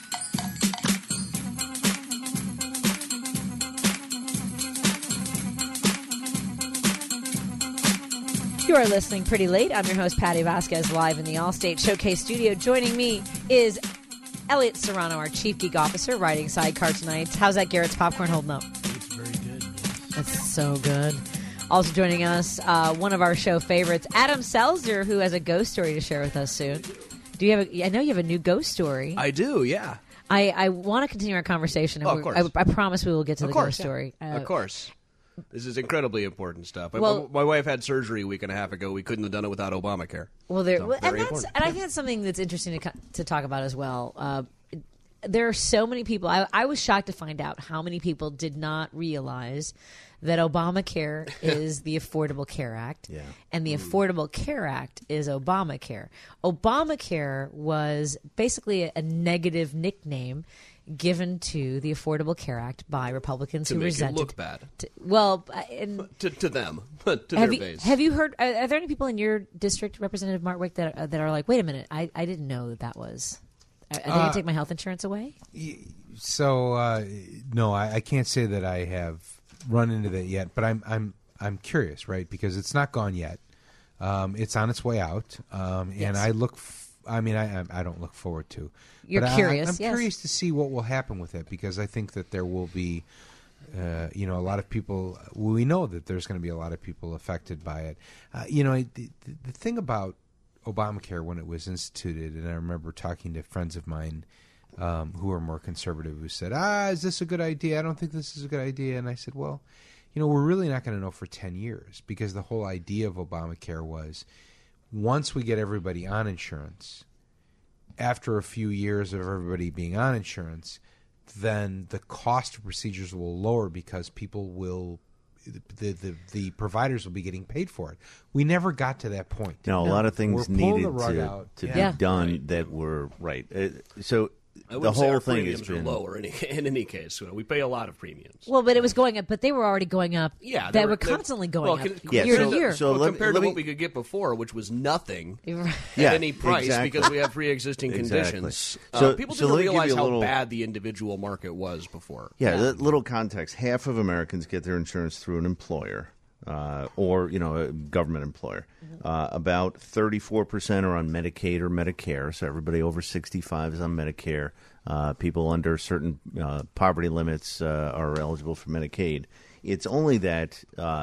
You are listening Pretty Late. I'm your host, Patty Vasquez, live in the Allstate Showcase studio. Joining me is Elliot Serrano, our Chief Geek Officer, riding sidecar tonight. How's that Garrett's popcorn holding up? It's very good. That's so good. Also joining us, one of our show favorites, Adam Selzer, who has a ghost story to share with us soon. I know you have a new ghost story. I do, yeah. I want to continue our conversation. And Oh, of course. I promise we will get to the ghost yeah. story. Of course. This is incredibly important stuff. Well- My wife had surgery a week and a half ago. We couldn't have done it without Obamacare. Well, So, very and important. I think that's something that's interesting to talk about as well. There are so many people. I was shocked to find out how many people did not realize that Obamacare is the Affordable Care Act, and the Affordable Care Act is Obamacare. Obamacare was basically a negative nickname given to the Affordable Care Act by Republicans To who make it resented. look bad. To them, to their base. Have you heard? Are there any people in your district, Representative Martwick, that are like, wait a minute, I didn't know that was. Are they going to take my health insurance away? So no, I can't say that I have run into that yet, but I'm curious, right? Because it's not gone yet. It's on its way out, and I look. I don't look forward to. You're but curious. I'm yes. curious to see what will happen with it, because I think that there will be, a lot of people. We know that there's going to be a lot of people affected by it. The thing about Obamacare when it was instituted, and I remember talking to friends of mine who are more conservative who said, is this a good idea? I don't think this is a good idea. And I said, well, we're really not going to know for 10 years because the whole idea of Obamacare was once we get everybody on insurance, after a few years of everybody being on insurance, then the cost of procedures will lower because people will the providers will be getting paid for it. We never got to that point. No, a lot of things needed to Yeah. be done that were right. So I the wouldn't say whole our thing has premiums are been lower in any case. We pay a lot of premiums. Well, but it was going up. But they were already going up. Yeah, they were constantly going up Yeah, year so- to year. so let- compared let to me- what we could get before, which was nothing Yeah, at any price exactly. because we have pre-existing Exactly. conditions. So- People so didn't let me give realize you a how little- bad the individual market was before. Yeah, that little context. Half of Americans get their insurance through an employer or, a government employer. About 34% are on Medicaid or Medicare, so everybody over 65 is on Medicare. People under certain poverty limits are eligible for Medicaid. It's only that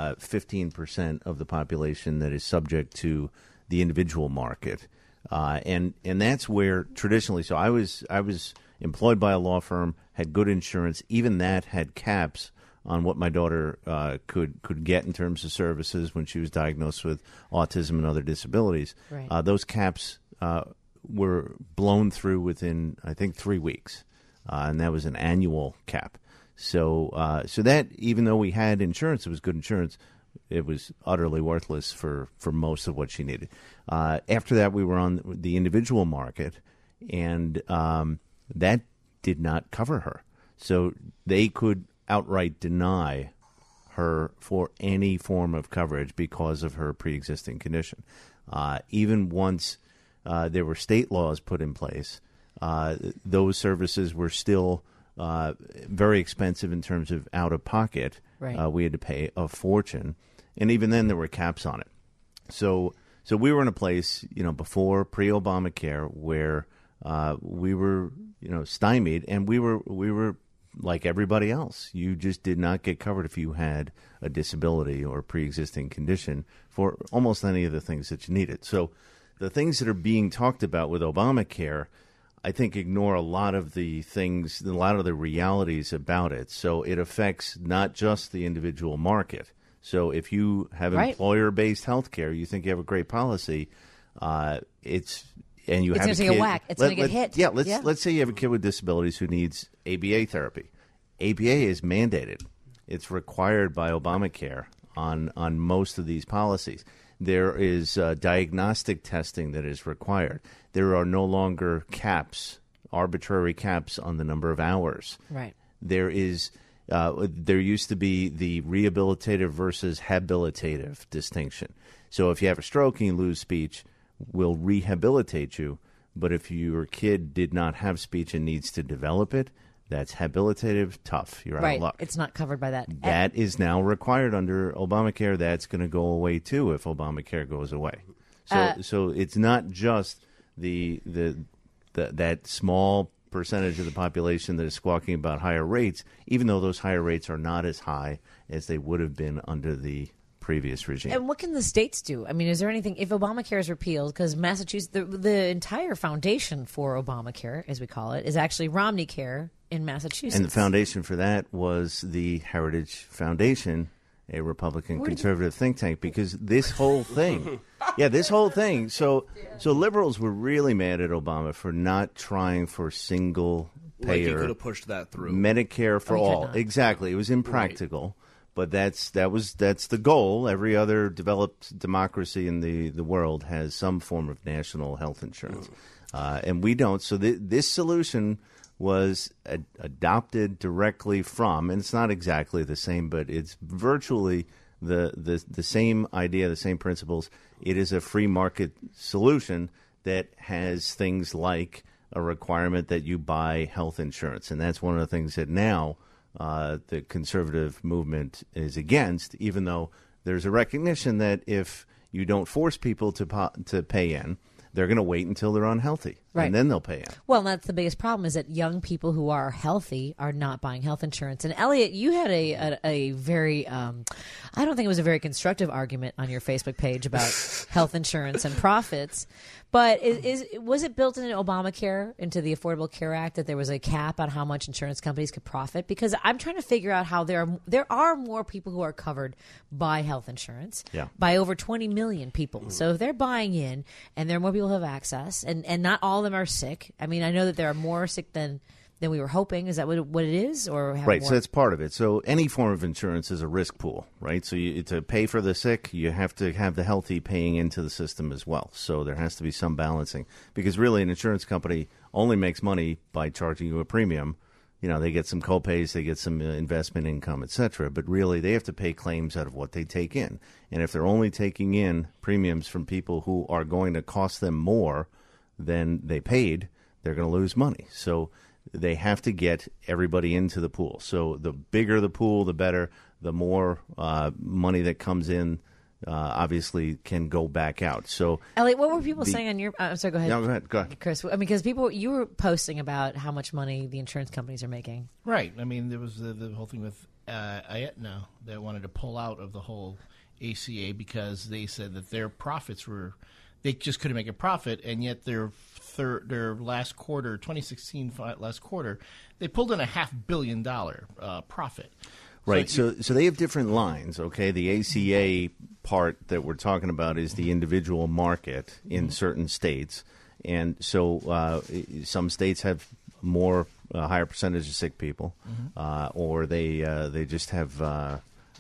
15% of the population that is subject to the individual market. And that's where traditionally, so I was employed by a law firm, had good insurance. Even that had caps on what my daughter could get in terms of services when she was diagnosed with autism and other disabilities. Right. Those caps were blown through within, I think, 3 weeks, and that was an annual cap. So that, even though we had insurance, it was good insurance, it was utterly worthless for most of what she needed. After that, we were on the individual market, and that did not cover her. So they could outright deny her for any form of coverage because of her pre-existing condition. Even once there were state laws put in place, those services were still very expensive in terms of out-of-pocket. Right. We had to pay a fortune, and even then there were caps on it. So we were in a place, before pre-Obamacare, where we were, stymied, and we were like everybody else. You just did not get covered if you had a disability or pre-existing condition for almost any of the things that you needed. So the things that are being talked about with Obamacare, I think, ignore a lot of the things, a lot of the realities about it. So it affects not just the individual market. So if you have Right. employer-based health care, you think you have a great policy, it's It's have gonna a take a kid, whack. It's gonna get hit. Yeah, Yeah. let's say you have a kid with disabilities who needs ABA therapy. ABA is mandated. It's required by Obamacare on most of these policies. There is diagnostic testing that is required. There are no longer caps, arbitrary caps on the number of hours. Right. There is there used to be the rehabilitative versus habilitative distinction. So if you have a stroke and you lose speech, we'll rehabilitate you. But if your kid did not have speech and needs to develop it, that's habilitative, tough. You're out Right. of luck. It's not covered by that. That is now required under Obamacare. That's going to go away too if Obamacare goes away. So it's not just that small percentage of the population that is squawking about higher rates, even though those higher rates are not as high as they would have been under the previous regime. And what can the states do? I mean, is there anything, if Obamacare is repealed, because Massachusetts, the entire foundation for Obamacare, as we call it, is actually Romney Care in Massachusetts. And the foundation for that was the Heritage Foundation, a Republican conservative think tank, because this whole thing, so liberals were really mad at Obama for not trying for single Like payer he could have pushed that through. Medicare for Oh, he could all. not. Exactly. It was impractical. But that's the goal. Every other developed democracy in the world has some form of national health insurance, and we don't. So this solution was adopted directly from, and it's not exactly the same, but it's virtually the same idea, the same principles. It is a free market solution that has things like a requirement that you buy health insurance, and that's one of the things that now the conservative movement is against, even though there's a recognition that if you don't force people to pay in, they're going to wait until they're unhealthy. Right. and then they'll pay in. Well, and that's the biggest problem is that young people who are healthy are not buying health insurance. And Elliot, you had a very, I don't think it was a very constructive argument on your Facebook page about health insurance and profits. But was it built into Obamacare, into the Affordable Care Act, that there was a cap on how much insurance companies could profit? Because I'm trying to figure out how there are more people who are covered by health insurance, by over 20 million people. So if they're buying in, and there are more people who have access, and not all of them are sick. I mean, I know that there are more sick than we were hoping. Is that what it is? Or have right, more? So that's part of it. So any form of insurance is a risk pool, right? So to pay for the sick, you have to have the healthy paying into the system as well. So there has to be some balancing, because really an insurance company only makes money by charging you a premium. You know, they get some copays, they get some investment income, et cetera. But really, they have to pay claims out of what they take in. And if they're only taking in premiums from people who are going to cost them more than they paid, they're going to lose money. So they have to get everybody into the pool. So the bigger the pool, the better. The more money that comes in, obviously, can go back out. So, Elliot, what were people saying on your? I'm sorry. Go ahead. No, go ahead, Chris. I mean, because you were posting about how much money the insurance companies are making. Right. I mean, there was the whole thing with Aetna that wanted to pull out of the whole ACA because they said that their profits they just couldn't make a profit, and yet their last quarter, 2016 last quarter, they pulled in $500 million profit. Right. So they have different lines. Okay. The ACA part that we're talking about is the individual market in certain states, and so some states have more higher percentage of sick people, or they just have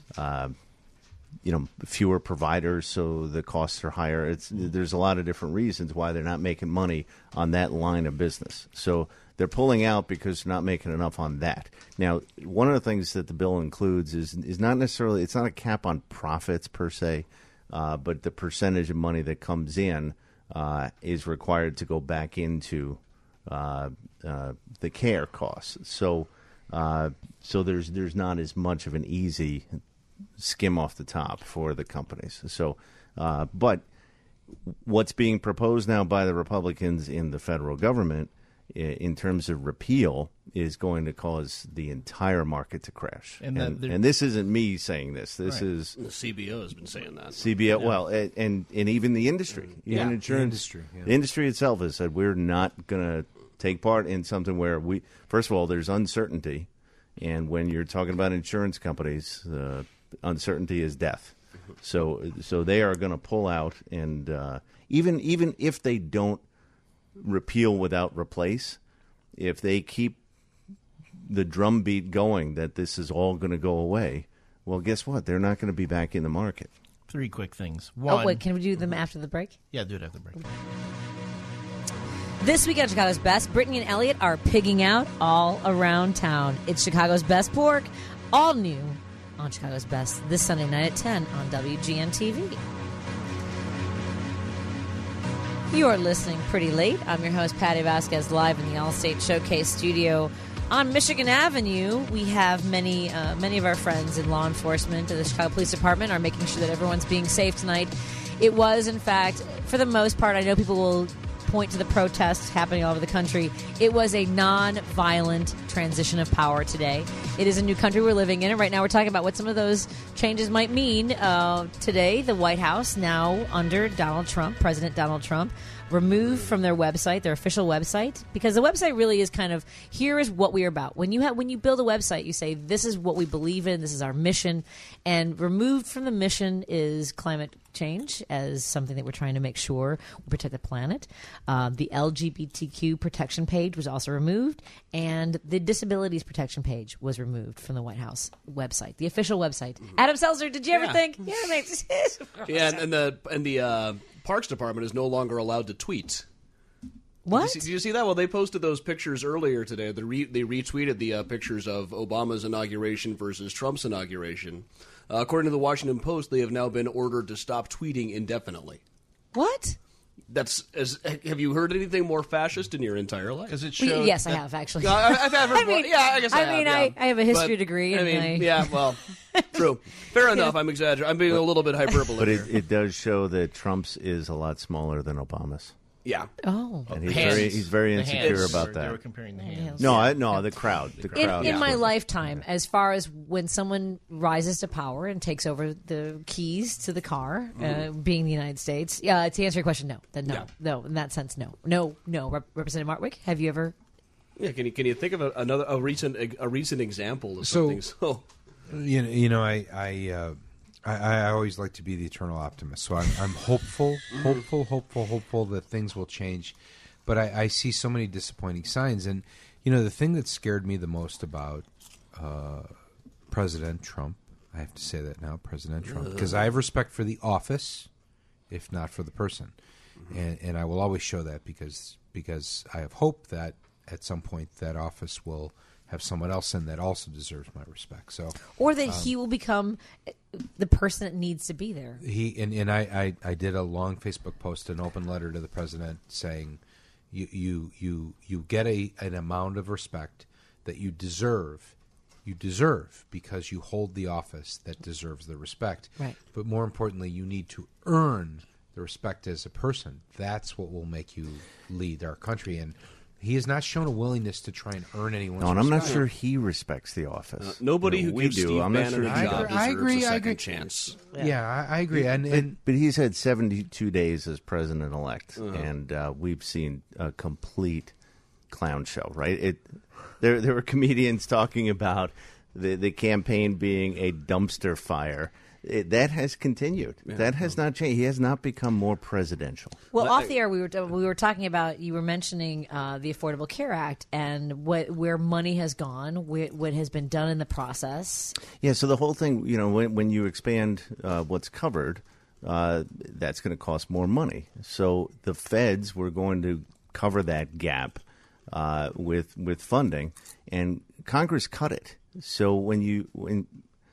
fewer providers, so the costs are higher. There's a lot of different reasons why they're not making money on that line of business. So they're pulling out because they're not making enough on that. Now, one of the things that the bill includes is not necessarily, it's not a cap on profits per se, but the percentage of money that comes in is required to go back into the care costs. So there's not as much of an easy skim off the top for the companies. So, but what's being proposed now by the Republicans in the federal government in terms of repeal is going to cause the entire market to crash. And this isn't me saying this. This is the CBO has been saying that. CBO, well, and even the industry, even insurance, the industry itself has said we're not going to take part in something where first of all, there's uncertainty, and when you're talking about insurance companies, uncertainty is death. So they are going to pull out, and even if they don't repeal without replace, if they keep the drumbeat going that this is all going to go away, well, guess what? They're not going to be back in the market. 3 quick things. One, oh, wait, can we do them after the break? Yeah, do it after the break. This week on Chicago's Best, Brittany and Elliot are pigging out all around town. It's Chicago's Best Pork, all new on Chicago's Best this Sunday night at 10 on WGN-TV. You are listening pretty late. I'm your host, Patty Vasquez, live in the Allstate Showcase studio on Michigan Avenue. We have many of our friends in law enforcement and the Chicago Police Department are making sure that everyone's being safe tonight. It was, in fact, for the most part, I know people will point to the protests happening all over the country. It was a non-violent transition of power today. It is a new country we're living in, and right now we're talking about what some of those changes might mean. Today, the White House, now under Donald Trump, President Donald Trump, removed from their website, their official website, because the website really is kind of, here is what we are about. When you build a website, you say, this is what we believe in, this is our mission, and removed from the mission is climate change as something that we're trying to make sure we protect the planet. The LGBTQ protection page was also removed, and the disabilities protection page was removed from the White House website, the official website. Adam Seltzer, did you ever think? Yeah, and the Parks Department is no longer allowed to tweet. What? Did you see that? Well, they posted those pictures earlier today. They retweeted the pictures of Obama's inauguration versus Trump's inauguration. According to the Washington Post, they have now been ordered to stop tweeting indefinitely. What? Have you heard anything more fascist in your entire life? Because it shows. Yes, I have actually. I've had I guess I have. I have a history degree. Yeah, well, true. Fair enough. I'm exaggerating. I'm being a little bit hyperbole. But here. it does show that Trump's is a lot smaller than Obama's. Yeah. Oh. And Hands. he's very The insecure hands. about They that. were comparing the hands. No, the crowd. The crowd. In my lifetime, as far as when someone rises to power and takes over the keys to the car, being the United States, to answer your question, no. Then no. In that sense, no. Representative Martwick, have you ever? Yeah. Can you think of a recent example of something? So, I always like to be the eternal optimist. So I'm hopeful that things will change. But I see so many disappointing signs. And, the thing that scared me the most about President Trump, I have to say that now, President Trump, because I have respect for the office, if not for the person. And I will always show that because I have hope that at some point that office will have someone else in that also deserves my respect. So, or that he will become the person that needs to be there. I did a long Facebook post, an open letter to the president saying, you get an amount of respect that you deserve. You deserve because you hold the office that deserves the respect. Right. But more importantly, you need to earn the respect as a person. That's what will make you lead our country. And he has not shown a willingness to try and earn anyone's No, and respect. I'm not sure he respects the office. Nobody who we gives do. Steve I'm not Bannon sure a he job does. deserves a second chance. Yeah, I agree. But he's had 72 days as president-elect, and we've seen a complete clown show, right? There were comedians talking about the campaign being a dumpster fire. That has continued. Yeah. That has not changed. He has not become more presidential. Well, off the air, we were talking about, you were mentioning the Affordable Care Act and where money has gone, what has been done in the process. Yeah, so the whole thing, when you expand what's covered, that's going to cost more money. So the feds were going to cover that gap with funding, and Congress cut it. So when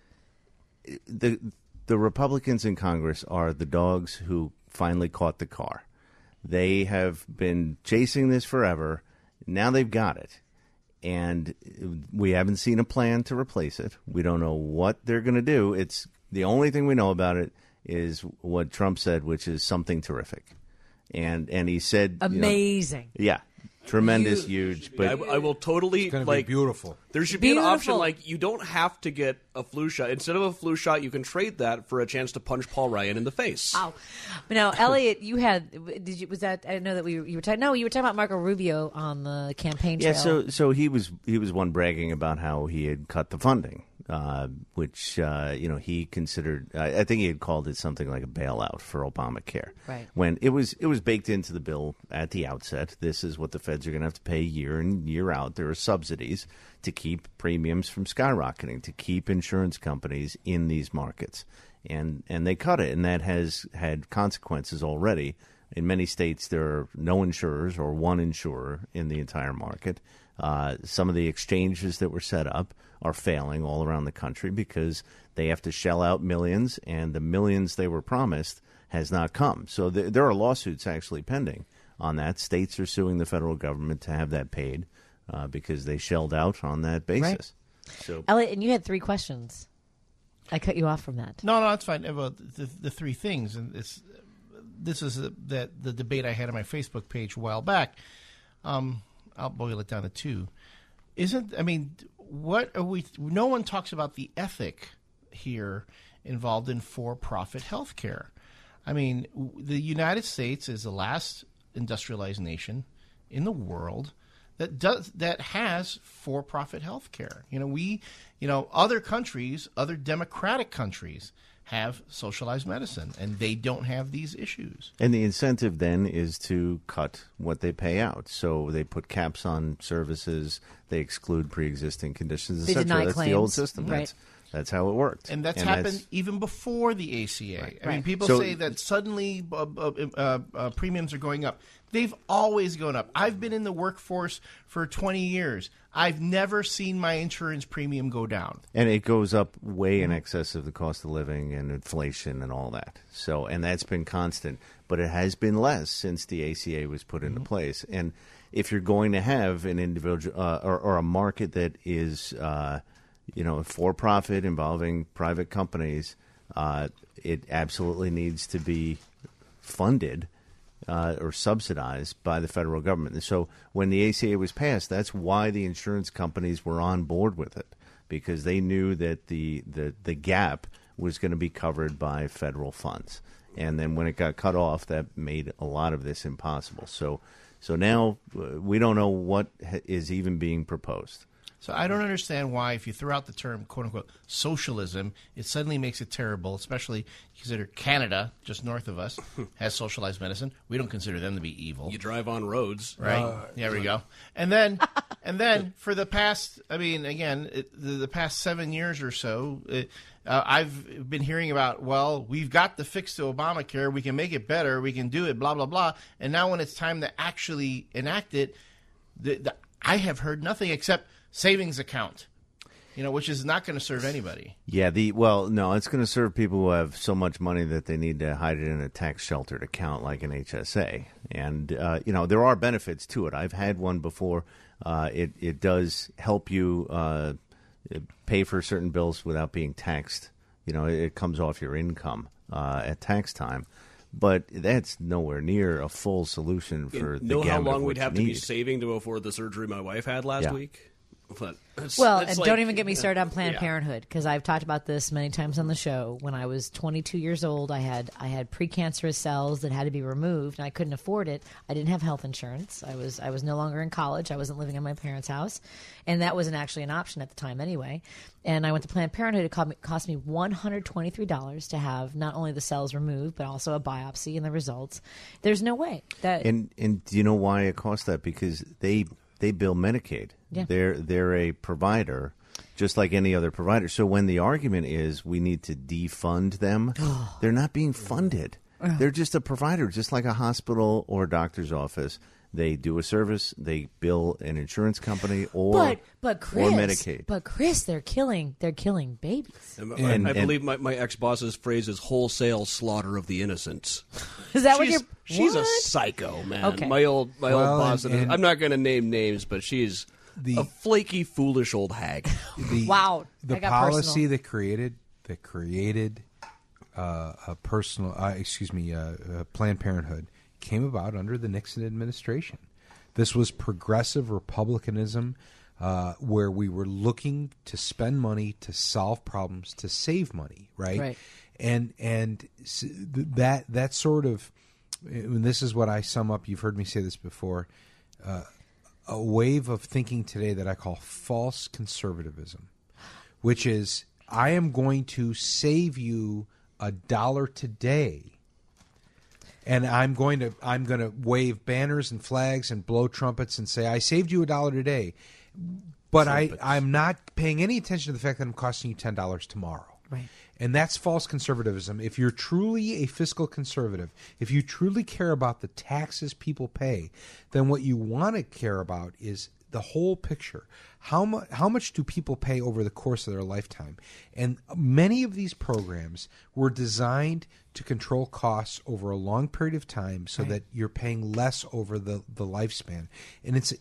the Republicans in Congress are the dogs who finally caught the car. They have been chasing this forever. Now they've got it. And we haven't seen a plan to replace it. We don't know what they're going to do. It's the only thing we know about it is what Trump said, which is something terrific. And he said amazing. Yeah. Tremendous, huge, but I will totally be beautiful. There should be an option you don't have to get a flu shot. Instead of a flu shot, you can trade that for a chance to punch Paul Ryan in the face. Ow! Now, Elliot, you had was that? I know that you were talking. No, you were talking about Marco Rubio on the campaign trail. Yeah, so he was one bragging about how he had cut the funding, which he considered. I think he had called it something like a bailout for Obamacare. Right. When it was baked into the bill at the outset. This is what the feds are going to have to pay year in, year out. There are subsidies to keep premiums from skyrocketing, to keep insurance companies in these markets. And they cut it, and that has had consequences already. In many states, there are no insurers or one insurer in the entire market. Some of the exchanges that were set up are failing all around the country because they have to shell out millions, and the millions they were promised has not come. So there are lawsuits actually pending on that. States are suing the federal government to have that paid because they shelled out on that basis. Right. So, Elliot, and you had 3 questions. I cut you off from that. No, that's fine. About the 3 things, and this is the debate I had on my Facebook page a while back. I'll boil it down to 2. What are we? No one talks about the ethic here involved in for-profit health care. I mean, the United States is the last industrialized nation in the world that has for-profit health care. Other countries, other democratic countries, have socialized medicine, and they don't have these issues. And the incentive then is to cut what they pay out. So they put caps on services, they exclude pre-existing conditions, They etc. deny That's claims. the old system. Right. That's how it worked. And that's happened even before the ACA. Right. I mean, people So- say that suddenly premiums are going up. They've always gone up. I've been in the workforce for 20 years. I've never seen my insurance premium go down. And it goes up way in excess of the cost of living and inflation and all that. So, and that's been constant, but it has been less since the ACA was put into place. And if you're going to have an individual or a market that is, for profit involving private companies, it absolutely needs to be funded or subsidized by the federal government. And so when the ACA was passed, that's why the insurance companies were on board with it, because they knew that the gap was going to be covered by federal funds. And then when it got cut off, that made a lot of this impossible. So now we don't know what is even being proposed. So I don't understand why, if you throw out the term, quote-unquote, socialism, it suddenly makes it terrible, especially consider Canada, just north of us, has socialized medicine. We don't consider them to be evil. You drive on roads. Right. There we go. And then for the past, I mean, again, the past 7 years or so, I've been hearing about, well, we've got the fix to Obamacare. We can make it better. We can do it, blah, blah, blah. And now when it's time to actually enact it, I have heard nothing except savings account, which is not going to serve anybody. Yeah, no, it's going to serve people who have so much money that they need to hide it in a tax-sheltered account like an HSA. And, there are benefits to it. I've had one before. It does help you pay for certain bills without being taxed. It comes off your income at tax time. But that's nowhere near a full solution for the gamut of what you need. Know how long we'd have to be saving to afford the surgery my wife had last week? Don't even get me started on Planned Parenthood, because I've talked about this many times on the show. When I was 22 years old, I had precancerous cells that had to be removed, and I couldn't afford it. I didn't have health insurance. I was no longer in college. I wasn't living in my parents' house, and that wasn't actually an option at the time anyway. And I went to Planned Parenthood. It cost me $123 to have not only the cells removed, but also a biopsy and the results. There's no way that. And do you know why it costs that? Because they bill Medicaid. Yeah. They're a provider, just like any other provider. So when the argument is we need to defund them, they're not being funded. They're just a provider, just like a hospital or a doctor's office. They do a service, they bill an insurance company or Medicaid. But Chris, they're killing babies. I believe my ex-boss's phrase is wholesale slaughter of the innocents. Is that she's a psycho, man. Okay. My old boss. I'm not going to name names, but she's a flaky, foolish old hag. Wow. The policy that created a personal, Planned Parenthood came about under the Nixon administration. This was progressive republicanism, where we were looking to spend money to solve problems, to save money, right? And that sort of, and this is what I sum up. You've heard me say this before. A wave of thinking today that I call false conservatism, which is I am going to save you $1 today. And I'm going to wave banners and flags and blow trumpets and say I saved you $1 today, but I'm not paying any attention to the fact that I'm costing you $10 tomorrow. Right. And that's false conservatism. If you're truly a fiscal conservative, if you truly care about the taxes people pay, then what you want to care about is the whole picture. How much do people pay over the course of their lifetime? And many of these programs were designed to control costs over a long period of time so that you're paying less over the lifespan. And it's,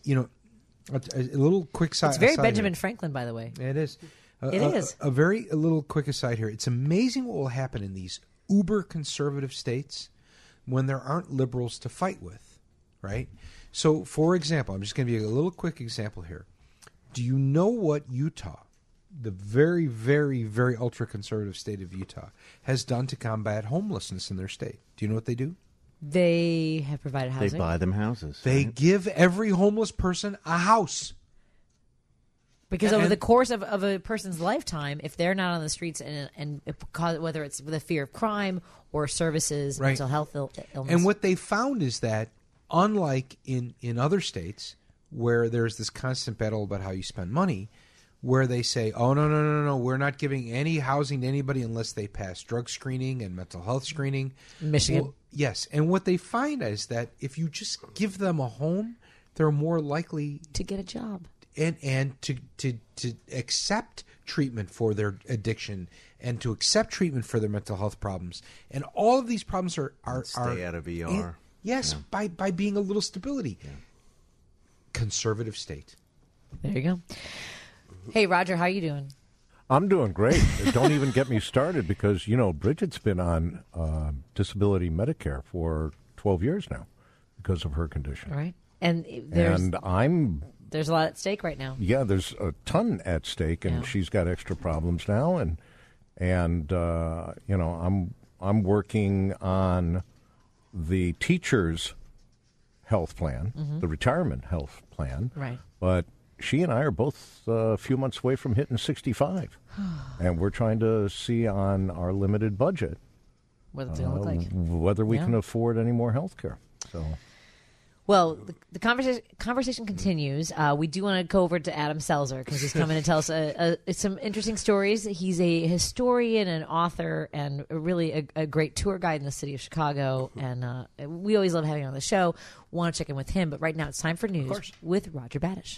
a little quick side. It's very Benjamin Franklin, by the way. It is. It is. A little quick aside here. It's amazing what will happen in these uber conservative states when there aren't liberals to fight with, right? So, for example, I'm just going to give you a little quick example here. Do you know what Utah, the very, very, very ultra-conservative state of Utah, has done to combat homelessness in their state? Do you know what they do? They have provided housing. They buy them houses. They give every homeless person a house. Because over the course of a person's lifetime, if they're not on the streets and whether it's the fear of crime or services, mental health illness. And what they found is that unlike in other states where there's this constant battle about how you spend money, where they say, oh, no, we're not giving any housing to anybody unless they pass drug screening and mental health screening. Michigan. Well, yes. And what they find is that if you just give them a home, they're more likely to get a job. And to accept treatment for their addiction and to accept treatment for their mental health problems. And all of these problems are stay out of ER. By being a little stability. Yeah. Conservative state. There you go. Hey, Roger, how you doing? I'm doing great. Don't even get me started because, Bridget's been on disability Medicare for 12 years now. because of her condition. Right. And there's a lot at stake right now. Yeah, there's a ton at stake, and she's got extra problems now, and I'm working on the teachers' health plan, the retirement health plan, right? But she and I are both a few months away from hitting 65, and we're trying to see on our limited budget what it's going to look like, whether we can afford any more health care. So. Well, the conversation continues. We do want to go over to Adam Selzer because he's coming to tell us some interesting stories. He's a historian and author and really a great tour guide in the city of Chicago. And we always love having him on the show. Want to check in with him. But right now it's time for news with Roger Badish.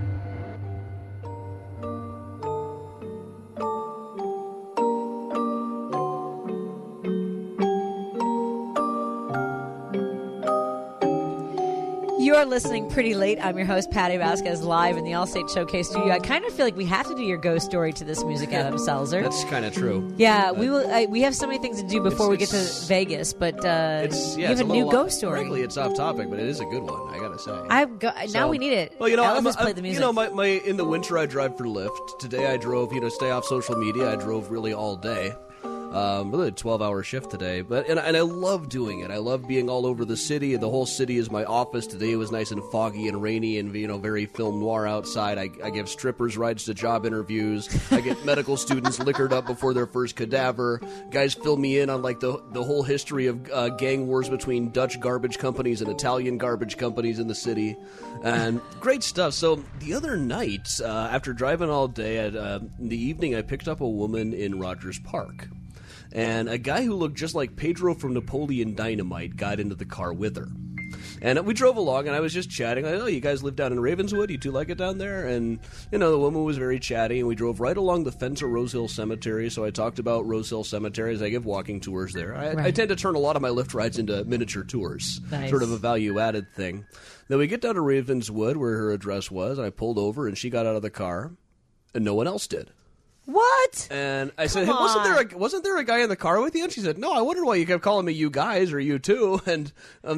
You're listening Pretty Late. I'm your host, Patty Vasquez, live in the Allstate Showcase studio. I kind of feel like we have to do your ghost story to this music, Adam Selzer. That's kind of true. Yeah, we will. We have so many things to do before we get to Vegas, but you have a new ghost story. Frankly, it's off topic, but it is a good one, I gotta say. Now we need it. Well, Elvis played the music. In the winter I drive for Lyft. Today I drove, stay off social media. I drove really all day. Really a 12-hour shift today, and I love doing it. I love being all over the city. The whole city is my office. Today it was nice and foggy and rainy and very film noir outside. I give strippers rides to job interviews. I get medical students liquored up before their first cadaver. Guys fill me in on the whole history of gang wars between Dutch garbage companies and Italian garbage companies in the city, and great stuff. So the other night, after driving all day, in the evening, I picked up a woman in Rogers Park. And a guy who looked just like Pedro from Napoleon Dynamite got into the car with her. And we drove along, and I was just chatting. Oh, you guys live down in Ravenswood? You two like it down there? And, the woman was very chatty, and we drove right along the fence of Rose Hill Cemetery. So I talked about Rose Hill Cemetery as I give walking tours there. I tend to turn a lot of my Lyft rides into miniature tours, sort of a value-added thing. Then we get down to Ravenswood, where her address was, and I pulled over, and she got out of the car, and no one else did. What? And I said, hey, wasn't there a guy in the car with you? And she said, no, I wondered why you kept calling me you guys or you two. And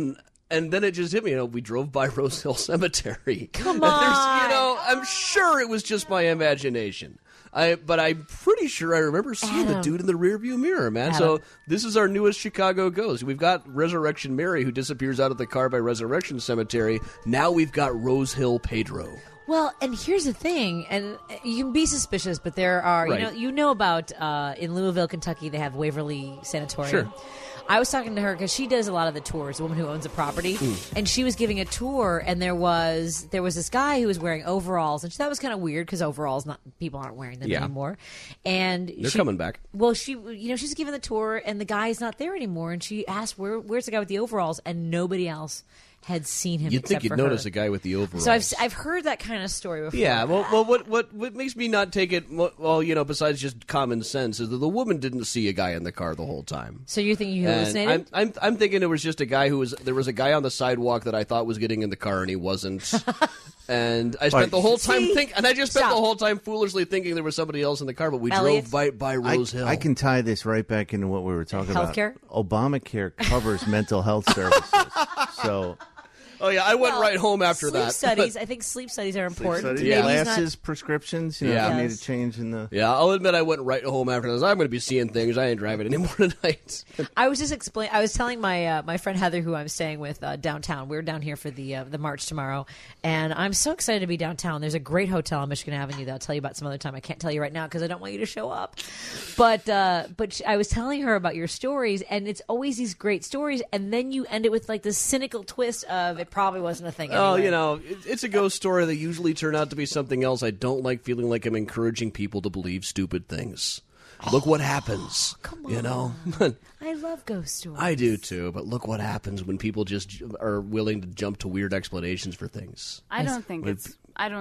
then it just hit me. We drove by Rose Hill Cemetery. Come on. I'm sure it was just my imagination. But I'm pretty sure I remember seeing the dude in the rearview mirror, man. So this is our newest Chicago ghost. We've got Resurrection Mary, who disappears out of the car by Resurrection Cemetery. Now we've got Rose Hill Pedro. Well, and here's the thing, and you can be suspicious, but there are, you know about in Louisville, Kentucky, they have Waverly Sanatorium. Sure. I was talking to her because she does a lot of the tours, a woman who owns a property, and she was giving a tour, and there was this guy who was wearing overalls, and that was kind of weird because overalls, people aren't wearing them anymore. And they're coming back. Well, she's giving the tour, and the guy's not there anymore, and she asked, "Where's the guy with the overalls?" And nobody else had seen him. You'd think you'd notice a guy with the overalls. So I've heard that kind of story before. Yeah. Well, what makes me not take it? Well, besides just common sense, is that the woman didn't see a guy in the car the whole time. So you're thinking he hallucinated? I'm thinking it was just a guy there was a guy on the sidewalk that I thought was getting in the car and he wasn't. And I spent the whole time the whole time foolishly thinking there was somebody else in the car, but we drove by Rose Hill. I can tie this right back into what we were talking about. Healthcare? Obamacare covers mental health services. So. Oh, yeah, I went right home after that. Studies. I think sleep studies are important. Glasses, prescriptions, you need a change in the... Yeah, I'll admit I went right home after this. I'm going to be seeing things. I ain't driving anymore tonight. I was telling my friend Heather, who I'm staying with downtown. We're down here for the march tomorrow, and I'm so excited to be downtown. There's a great hotel on Michigan Avenue that I'll tell you about some other time. I can't tell you right now because I don't want you to show up. But I was telling her about your stories, and it's always these great stories, and then you end it with this cynical twist of it probably wasn't a thing anyway. Oh, it's a ghost story that usually turn out to be something else. I don't like feeling like I'm encouraging people to believe stupid things. Look what happens. Come on. I love ghost stories. I do too, but look what happens when people just are willing to jump to weird explanations for things. I don't think it's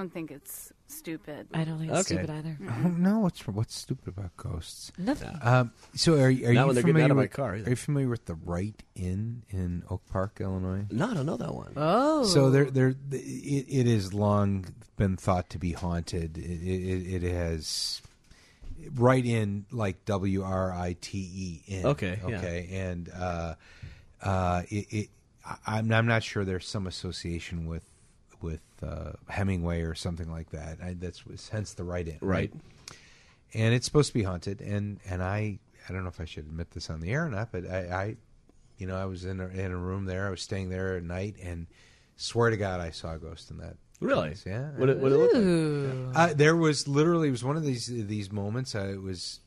stupid. I don't think it's stupid either. No, what's stupid about ghosts? Nothing. So are you familiar with my car? Are you familiar with the Wright Inn in Oak Park, Illinois? No, I don't know that one. Oh, so it has long been thought to be haunted. It has Wright Inn, like WRITE Inn. Okay, and I'm not sure there's some association with Hemingway or something like that. That's hence the write-in. Right. And it's supposed to be haunted, and I don't know if I should admit this on the air or not, but I was in a room there. I was staying there at night, and swear to God, I saw a ghost in that. Really? Place. Yeah. What it look like? There was literally, it was one of these moments. It was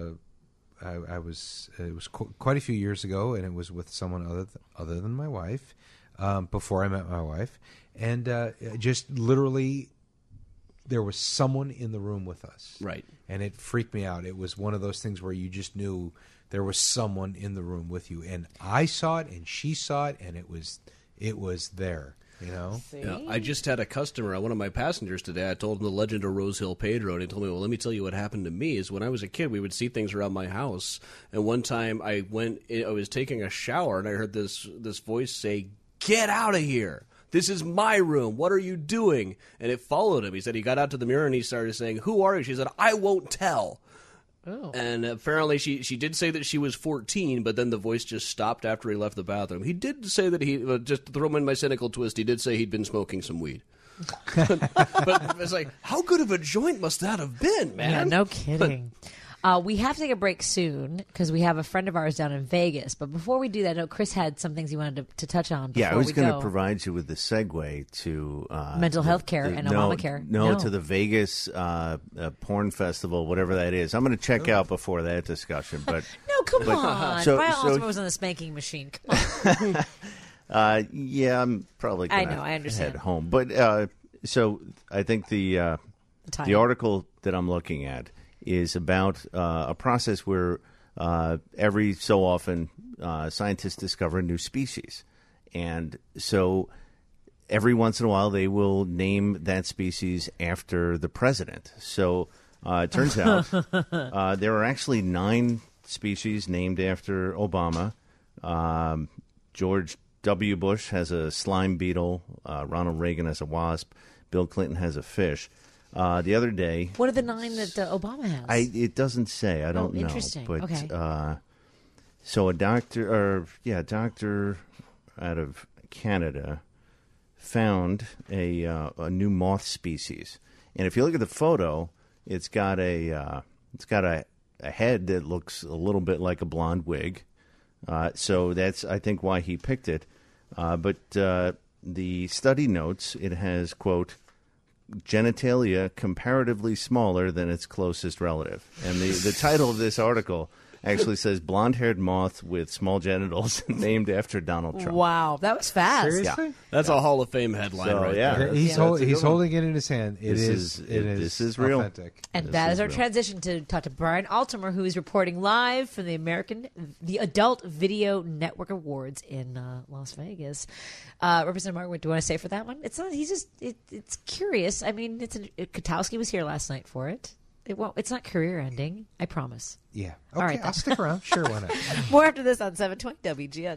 quite a few years ago, and it was with someone other than my wife, before I met my wife, and just literally there was someone in the room with us. Right. And it freaked me out. It was one of those things where you just knew there was someone in the room with you, and I saw it, and she saw it, and it was there. You know? Yeah, I just had a customer, one of my passengers today. I told him the legend of Rose Hill Pedro, and he told me, well, let me tell you what happened to me. Is when I was a kid, we would see things around my house. And one time I was taking a shower, and I heard this voice say, "Get out of here. This is my room. What are you doing?" And it followed him. He said he got out to the mirror, and he started saying, "Who are you?" She said, "I won't tell." Oh. And apparently she did say that she was 14, but then the voice just stopped after he left the bathroom. He did say that just to throw him in my cynical twist, he did say he'd been smoking some weed. But it's like, how good of a joint must that have been, man? Yeah, no kidding. We have to take a break soon because we have a friend of ours down in Vegas. But before we do that, I know Chris had some things he wanted to touch on. Yeah, I was going to provide you with the segue to mental health care and Obamacare. No, to the Vegas porn festival, whatever that is. I'm going to check out before that discussion. But no, come on. Brian Altima was on the spanking machine. Come on. Yeah, I'm probably going to head home. But so I think the article that I'm looking at is about a process where every so often scientists discover a new species. And so every once in a while they will name that species after the president. So it turns out there are actually 9 species named after Obama. George W. Bush has a slime beetle. Ronald Reagan has a wasp. Bill Clinton has a fish. The other day, what are the 9 that Obama has? It doesn't say. I don't know. Interesting. But okay. So a doctor out of Canada found a new moth species, and if you look at the photo, it's got a head that looks a little bit like a blonde wig. So that's, I think, why he picked it. But the study notes it has, quote, genitalia comparatively smaller than its closest relative. And the title of this article actually says blonde-haired moth with small genitals named after Donald Trump. Wow, that was fast. Seriously? Yeah. That's a Hall of Fame headline right there. He's holding it in his hand. This is real. Authentic. And that is our transition to talk to Brian Altimer, who is reporting live from the Adult Video Network Awards in Las Vegas. Representative Mark, what do you want to say for that one? It's not. It's curious. I mean, Katowski was here last night for it. It's not career ending. I promise. Yeah. Okay, all right, I'll stick around. Sure, why not? More after this on 720 WGN.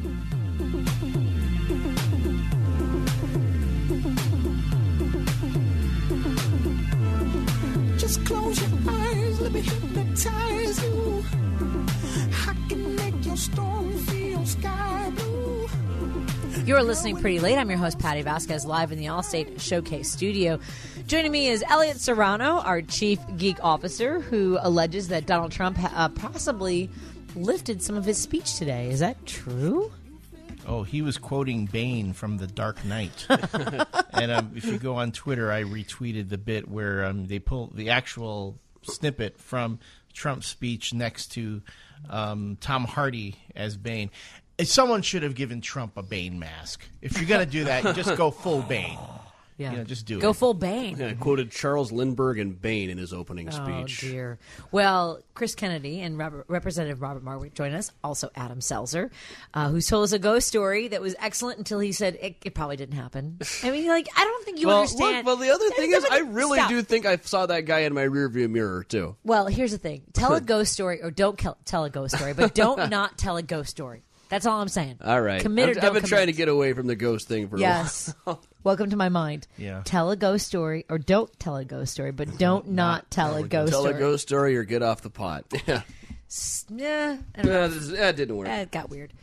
Just close your eyes, let me hypnotize you. I can make your storm feel sky blue. You're listening Pretty Late. I'm your host, Patty Vasquez, live in the Allstate Showcase studio. Joining me is Elliot Serrano, our chief geek officer, who alleges that Donald Trump possibly lifted some of his speech today. Is that true? Oh, he was quoting Bane from The Dark Knight. And if you go on Twitter, I retweeted the bit where they pull the actual snippet from Trump's speech next to Tom Hardy as Bane. Someone should have given Trump a Bane mask. If you're going to do that, you just go full Bane. Yeah, just do it. Go full Bane. Yeah, quoted Charles Lindbergh and Bane in his opening speech. Oh, dear. Well, Chris Kennedy and Representative Robert Marwick join us. Also, Adam Selzer, who told us a ghost story that was excellent until he said it probably didn't happen. I mean, I don't think you understand. Look, the other thing is, I really do think I saw that guy in my rearview mirror, too. Well, here's the thing. Tell a ghost story or don't tell a ghost story, but don't not tell a ghost story. That's all I'm saying. All right. I've been trying to get away from the ghost thing for a while. Welcome to my mind. Yeah. Tell a ghost story or don't tell a ghost story, but don't not tell a ghost story. Tell a ghost story or get off the pot. Yeah. Yeah. That didn't work. It got weird.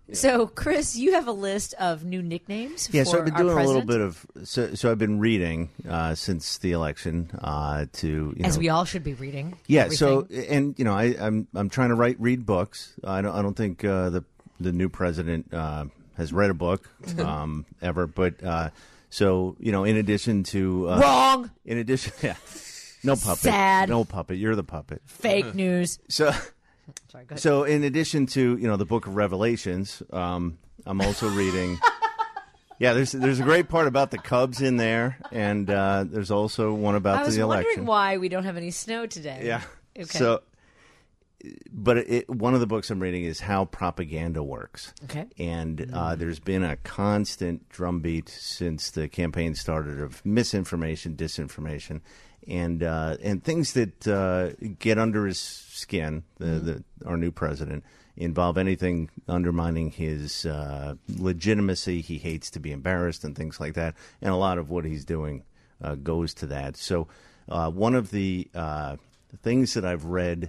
So, Chris, you have a list of new nicknames. Yeah, for so I've been our doing a little president? bit of. So I've been reading since the election as we all should be reading. Yeah. everything. So I'm trying to read books. I don't think the new president has read a book ever. But so in addition to Wrong. In addition, yeah, no puppet. Sad. No puppet. You're the puppet. Fake news. So. Sorry, go ahead. So, in addition to the Book of Revelations, I'm also reading. Yeah, there's a great part about the Cubs in there, and there's also one about I was the election. wondering why we don't have any snow today. Yeah. Okay. So, but one of the books I'm reading is How Propaganda Works. Okay. And there's been a constant drumbeat since the campaign started of misinformation, disinformation, and things that get under his skin. Our new president involve anything undermining his legitimacy. He hates to be embarrassed and things like that. And a lot of what he's doing goes to that. So one of the things that I've read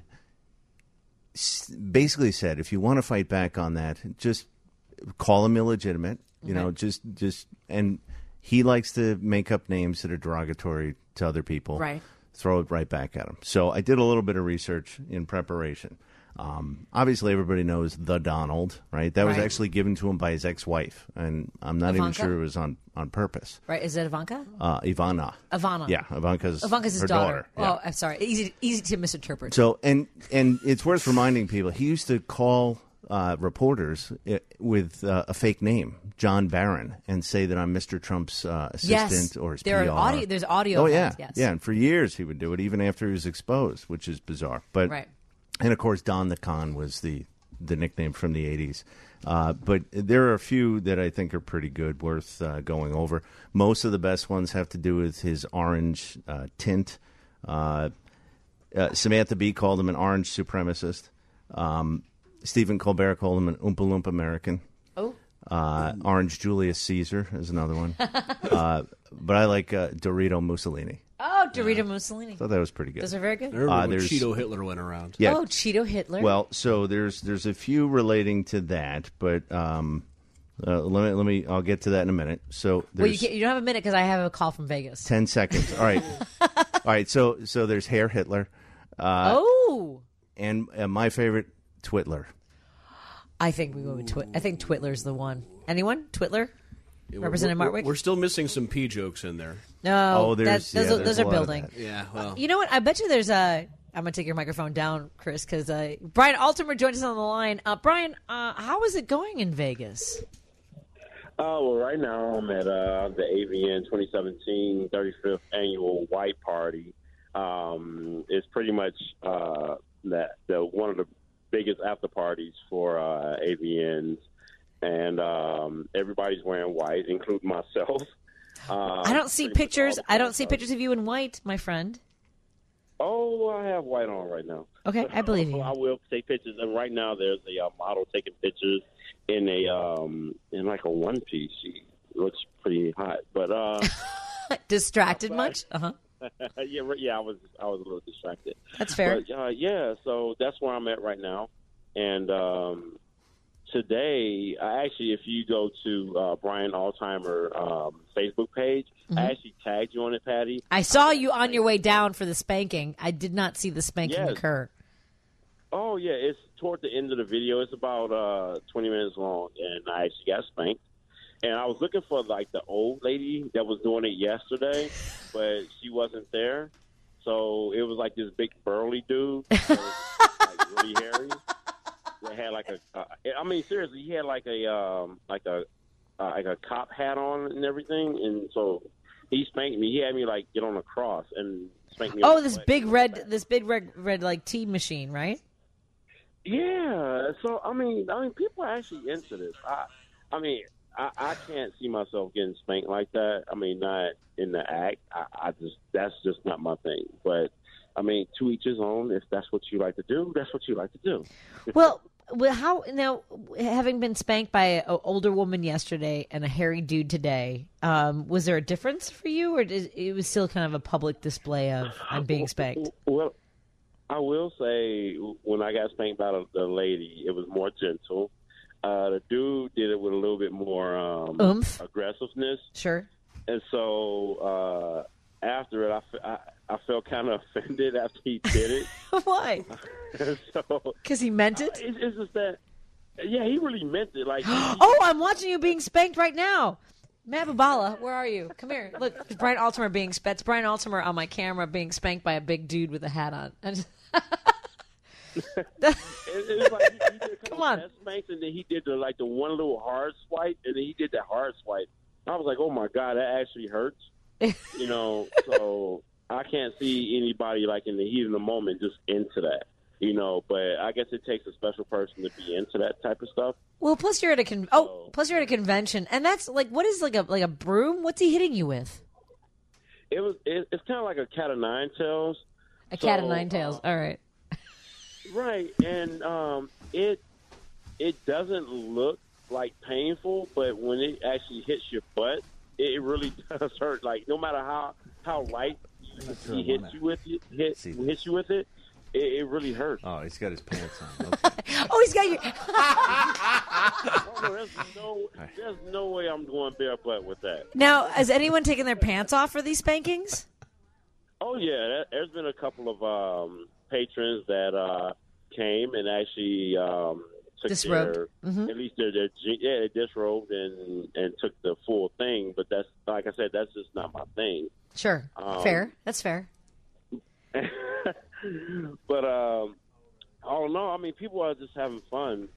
basically said, if you want to fight back on that, just call him illegitimate. Just and he likes to make up names that are derogatory to other people. Right. Throw it right back at him. So I did a little bit of research in preparation. Obviously, everybody knows the Donald, right? That was Right. actually given to him by his ex-wife, and I'm not even Ivanka? sure it was on purpose. Right? Is it Ivanka? Ivana. Ivana. Yeah, Ivanka's his her daughter. Yeah. Oh, I'm sorry. Easy to misinterpret. So, and it's worth reminding people, he used to call reporters with a fake name, John Barron, and say that I'm Mr. Trump's assistant or his PR. There's audio. Oh, of yeah. that, yes. Yeah, and for years he would do it, even after he was exposed, which is bizarre. But Right. And, of course, Don the Con was the nickname from the 80s. But there are a few that I think are pretty good, worth going over. Most of the best ones have to do with his orange tint. Samantha Bee called him an orange supremacist. Stephen Colbert called him an Oompa Loompa American. Oh. Orange Julius Caesar is another one. But I like Dorito Mussolini. Oh, Dorito Mussolini. I thought that was pretty good. Those are very good. I remember when there's- Cheeto Hitler went around. Yeah. Oh, Cheeto Hitler. Well, so there's a few relating to that, but let me I'll get to that in a minute. So well, there's you don't have a minute because I have a call from Vegas. 10 seconds. All right. All right, so there's Herr Hitler. And my favorite, Twitler. I think we go with I think Twitler's the one. Anyone? Twitler? Representative we're, Martwick? we're still missing some P jokes in there. No. there's those a are lot of building. that. Yeah, well. You know what? I bet you there's a... I'm going to take your microphone down, Chris, because Brian Altimer joins us on the line. Brian, how is it going in Vegas? Well, right now I'm at the AVN 2017 35th Annual White Party. It's pretty much one of the biggest after parties for AVNs, and everybody's wearing white, including myself. I don't see pictures. I don't see pictures of you in white, my friend. Oh, I have white on right now. Okay, I believe you. I will take pictures, and right now there's a model taking pictures in like a one piece. She looks pretty hot, but distracted much? yeah, I was a little distracted. That's fair. But, yeah, so that's where I'm at right now, and today, if you go to Brian Altimer Facebook page, Mm-hmm. I actually tagged you on it, Patty. I saw you on your way down for the spanking. I did not see the spanking occur. Oh, yeah, it's toward the end of the video. It's about 20 minutes long, and I actually got spanked. And I was looking for, like, the old lady that was doing it yesterday, but she wasn't there. So it was, like, this big burly dude that was, like, really hairy. That had, like, seriously, he had, like a cop hat on and everything. And so he spanked me. He had me, like, get on a cross and spank me. Oh, this big red like tea machine, right? Yeah. So I mean, people are actually into this. I can't see myself getting spanked like that. I mean, not in the act. That's just not my thing. But I mean, to each his own. If that's what you like to do, that's what you like to do. Well, how now? Having been spanked by an older woman yesterday and a hairy dude today, was there a difference for you, or it was still kind of a public display of I'm being spanked? Well, I will say when I got spanked by the lady, it was more gentle. the dude did it with a little bit more oomph, aggressiveness. Sure. And so after it, I felt kind of offended after he did it. Why? Because he meant it? It's just that, yeah, he really meant it. Like, oh, I'm watching you being spanked right now. Matt Babala, where are you? Come here. Look, it's Brian Altimer being spanked. It's Brian Altimer on my camera being spanked by a big dude with a hat on. It's like he did a couple Come on. of spanks, and then he did the one little hard swipe, and then he did that hard swipe. I was like, oh my God, that actually hurts. So I can't see anybody like in the heat of the moment just into that. But I guess it takes a special person to be into that type of stuff. Well, plus you're at a convention, and that's like, what is like a broom? What's he hitting you with? It's kind of like a cat of nine tails. A cat of nine tails. All right. Right, and it doesn't look like painful, but when it actually hits your butt, it really does hurt. Like no matter how light he hits you with it. It really hurts. Oh, he's got his pants on. Oh, he's got you. There's no way I'm going bare butt with that. Now, has anyone taken their pants off for these spankings? Oh yeah, there's been a couple of patrons that came and actually took disrobed. At least they disrobed and took the full thing. But that's, like I said, that's just not my thing. Sure, fair. That's fair. But all in all, I mean, people are just having fun,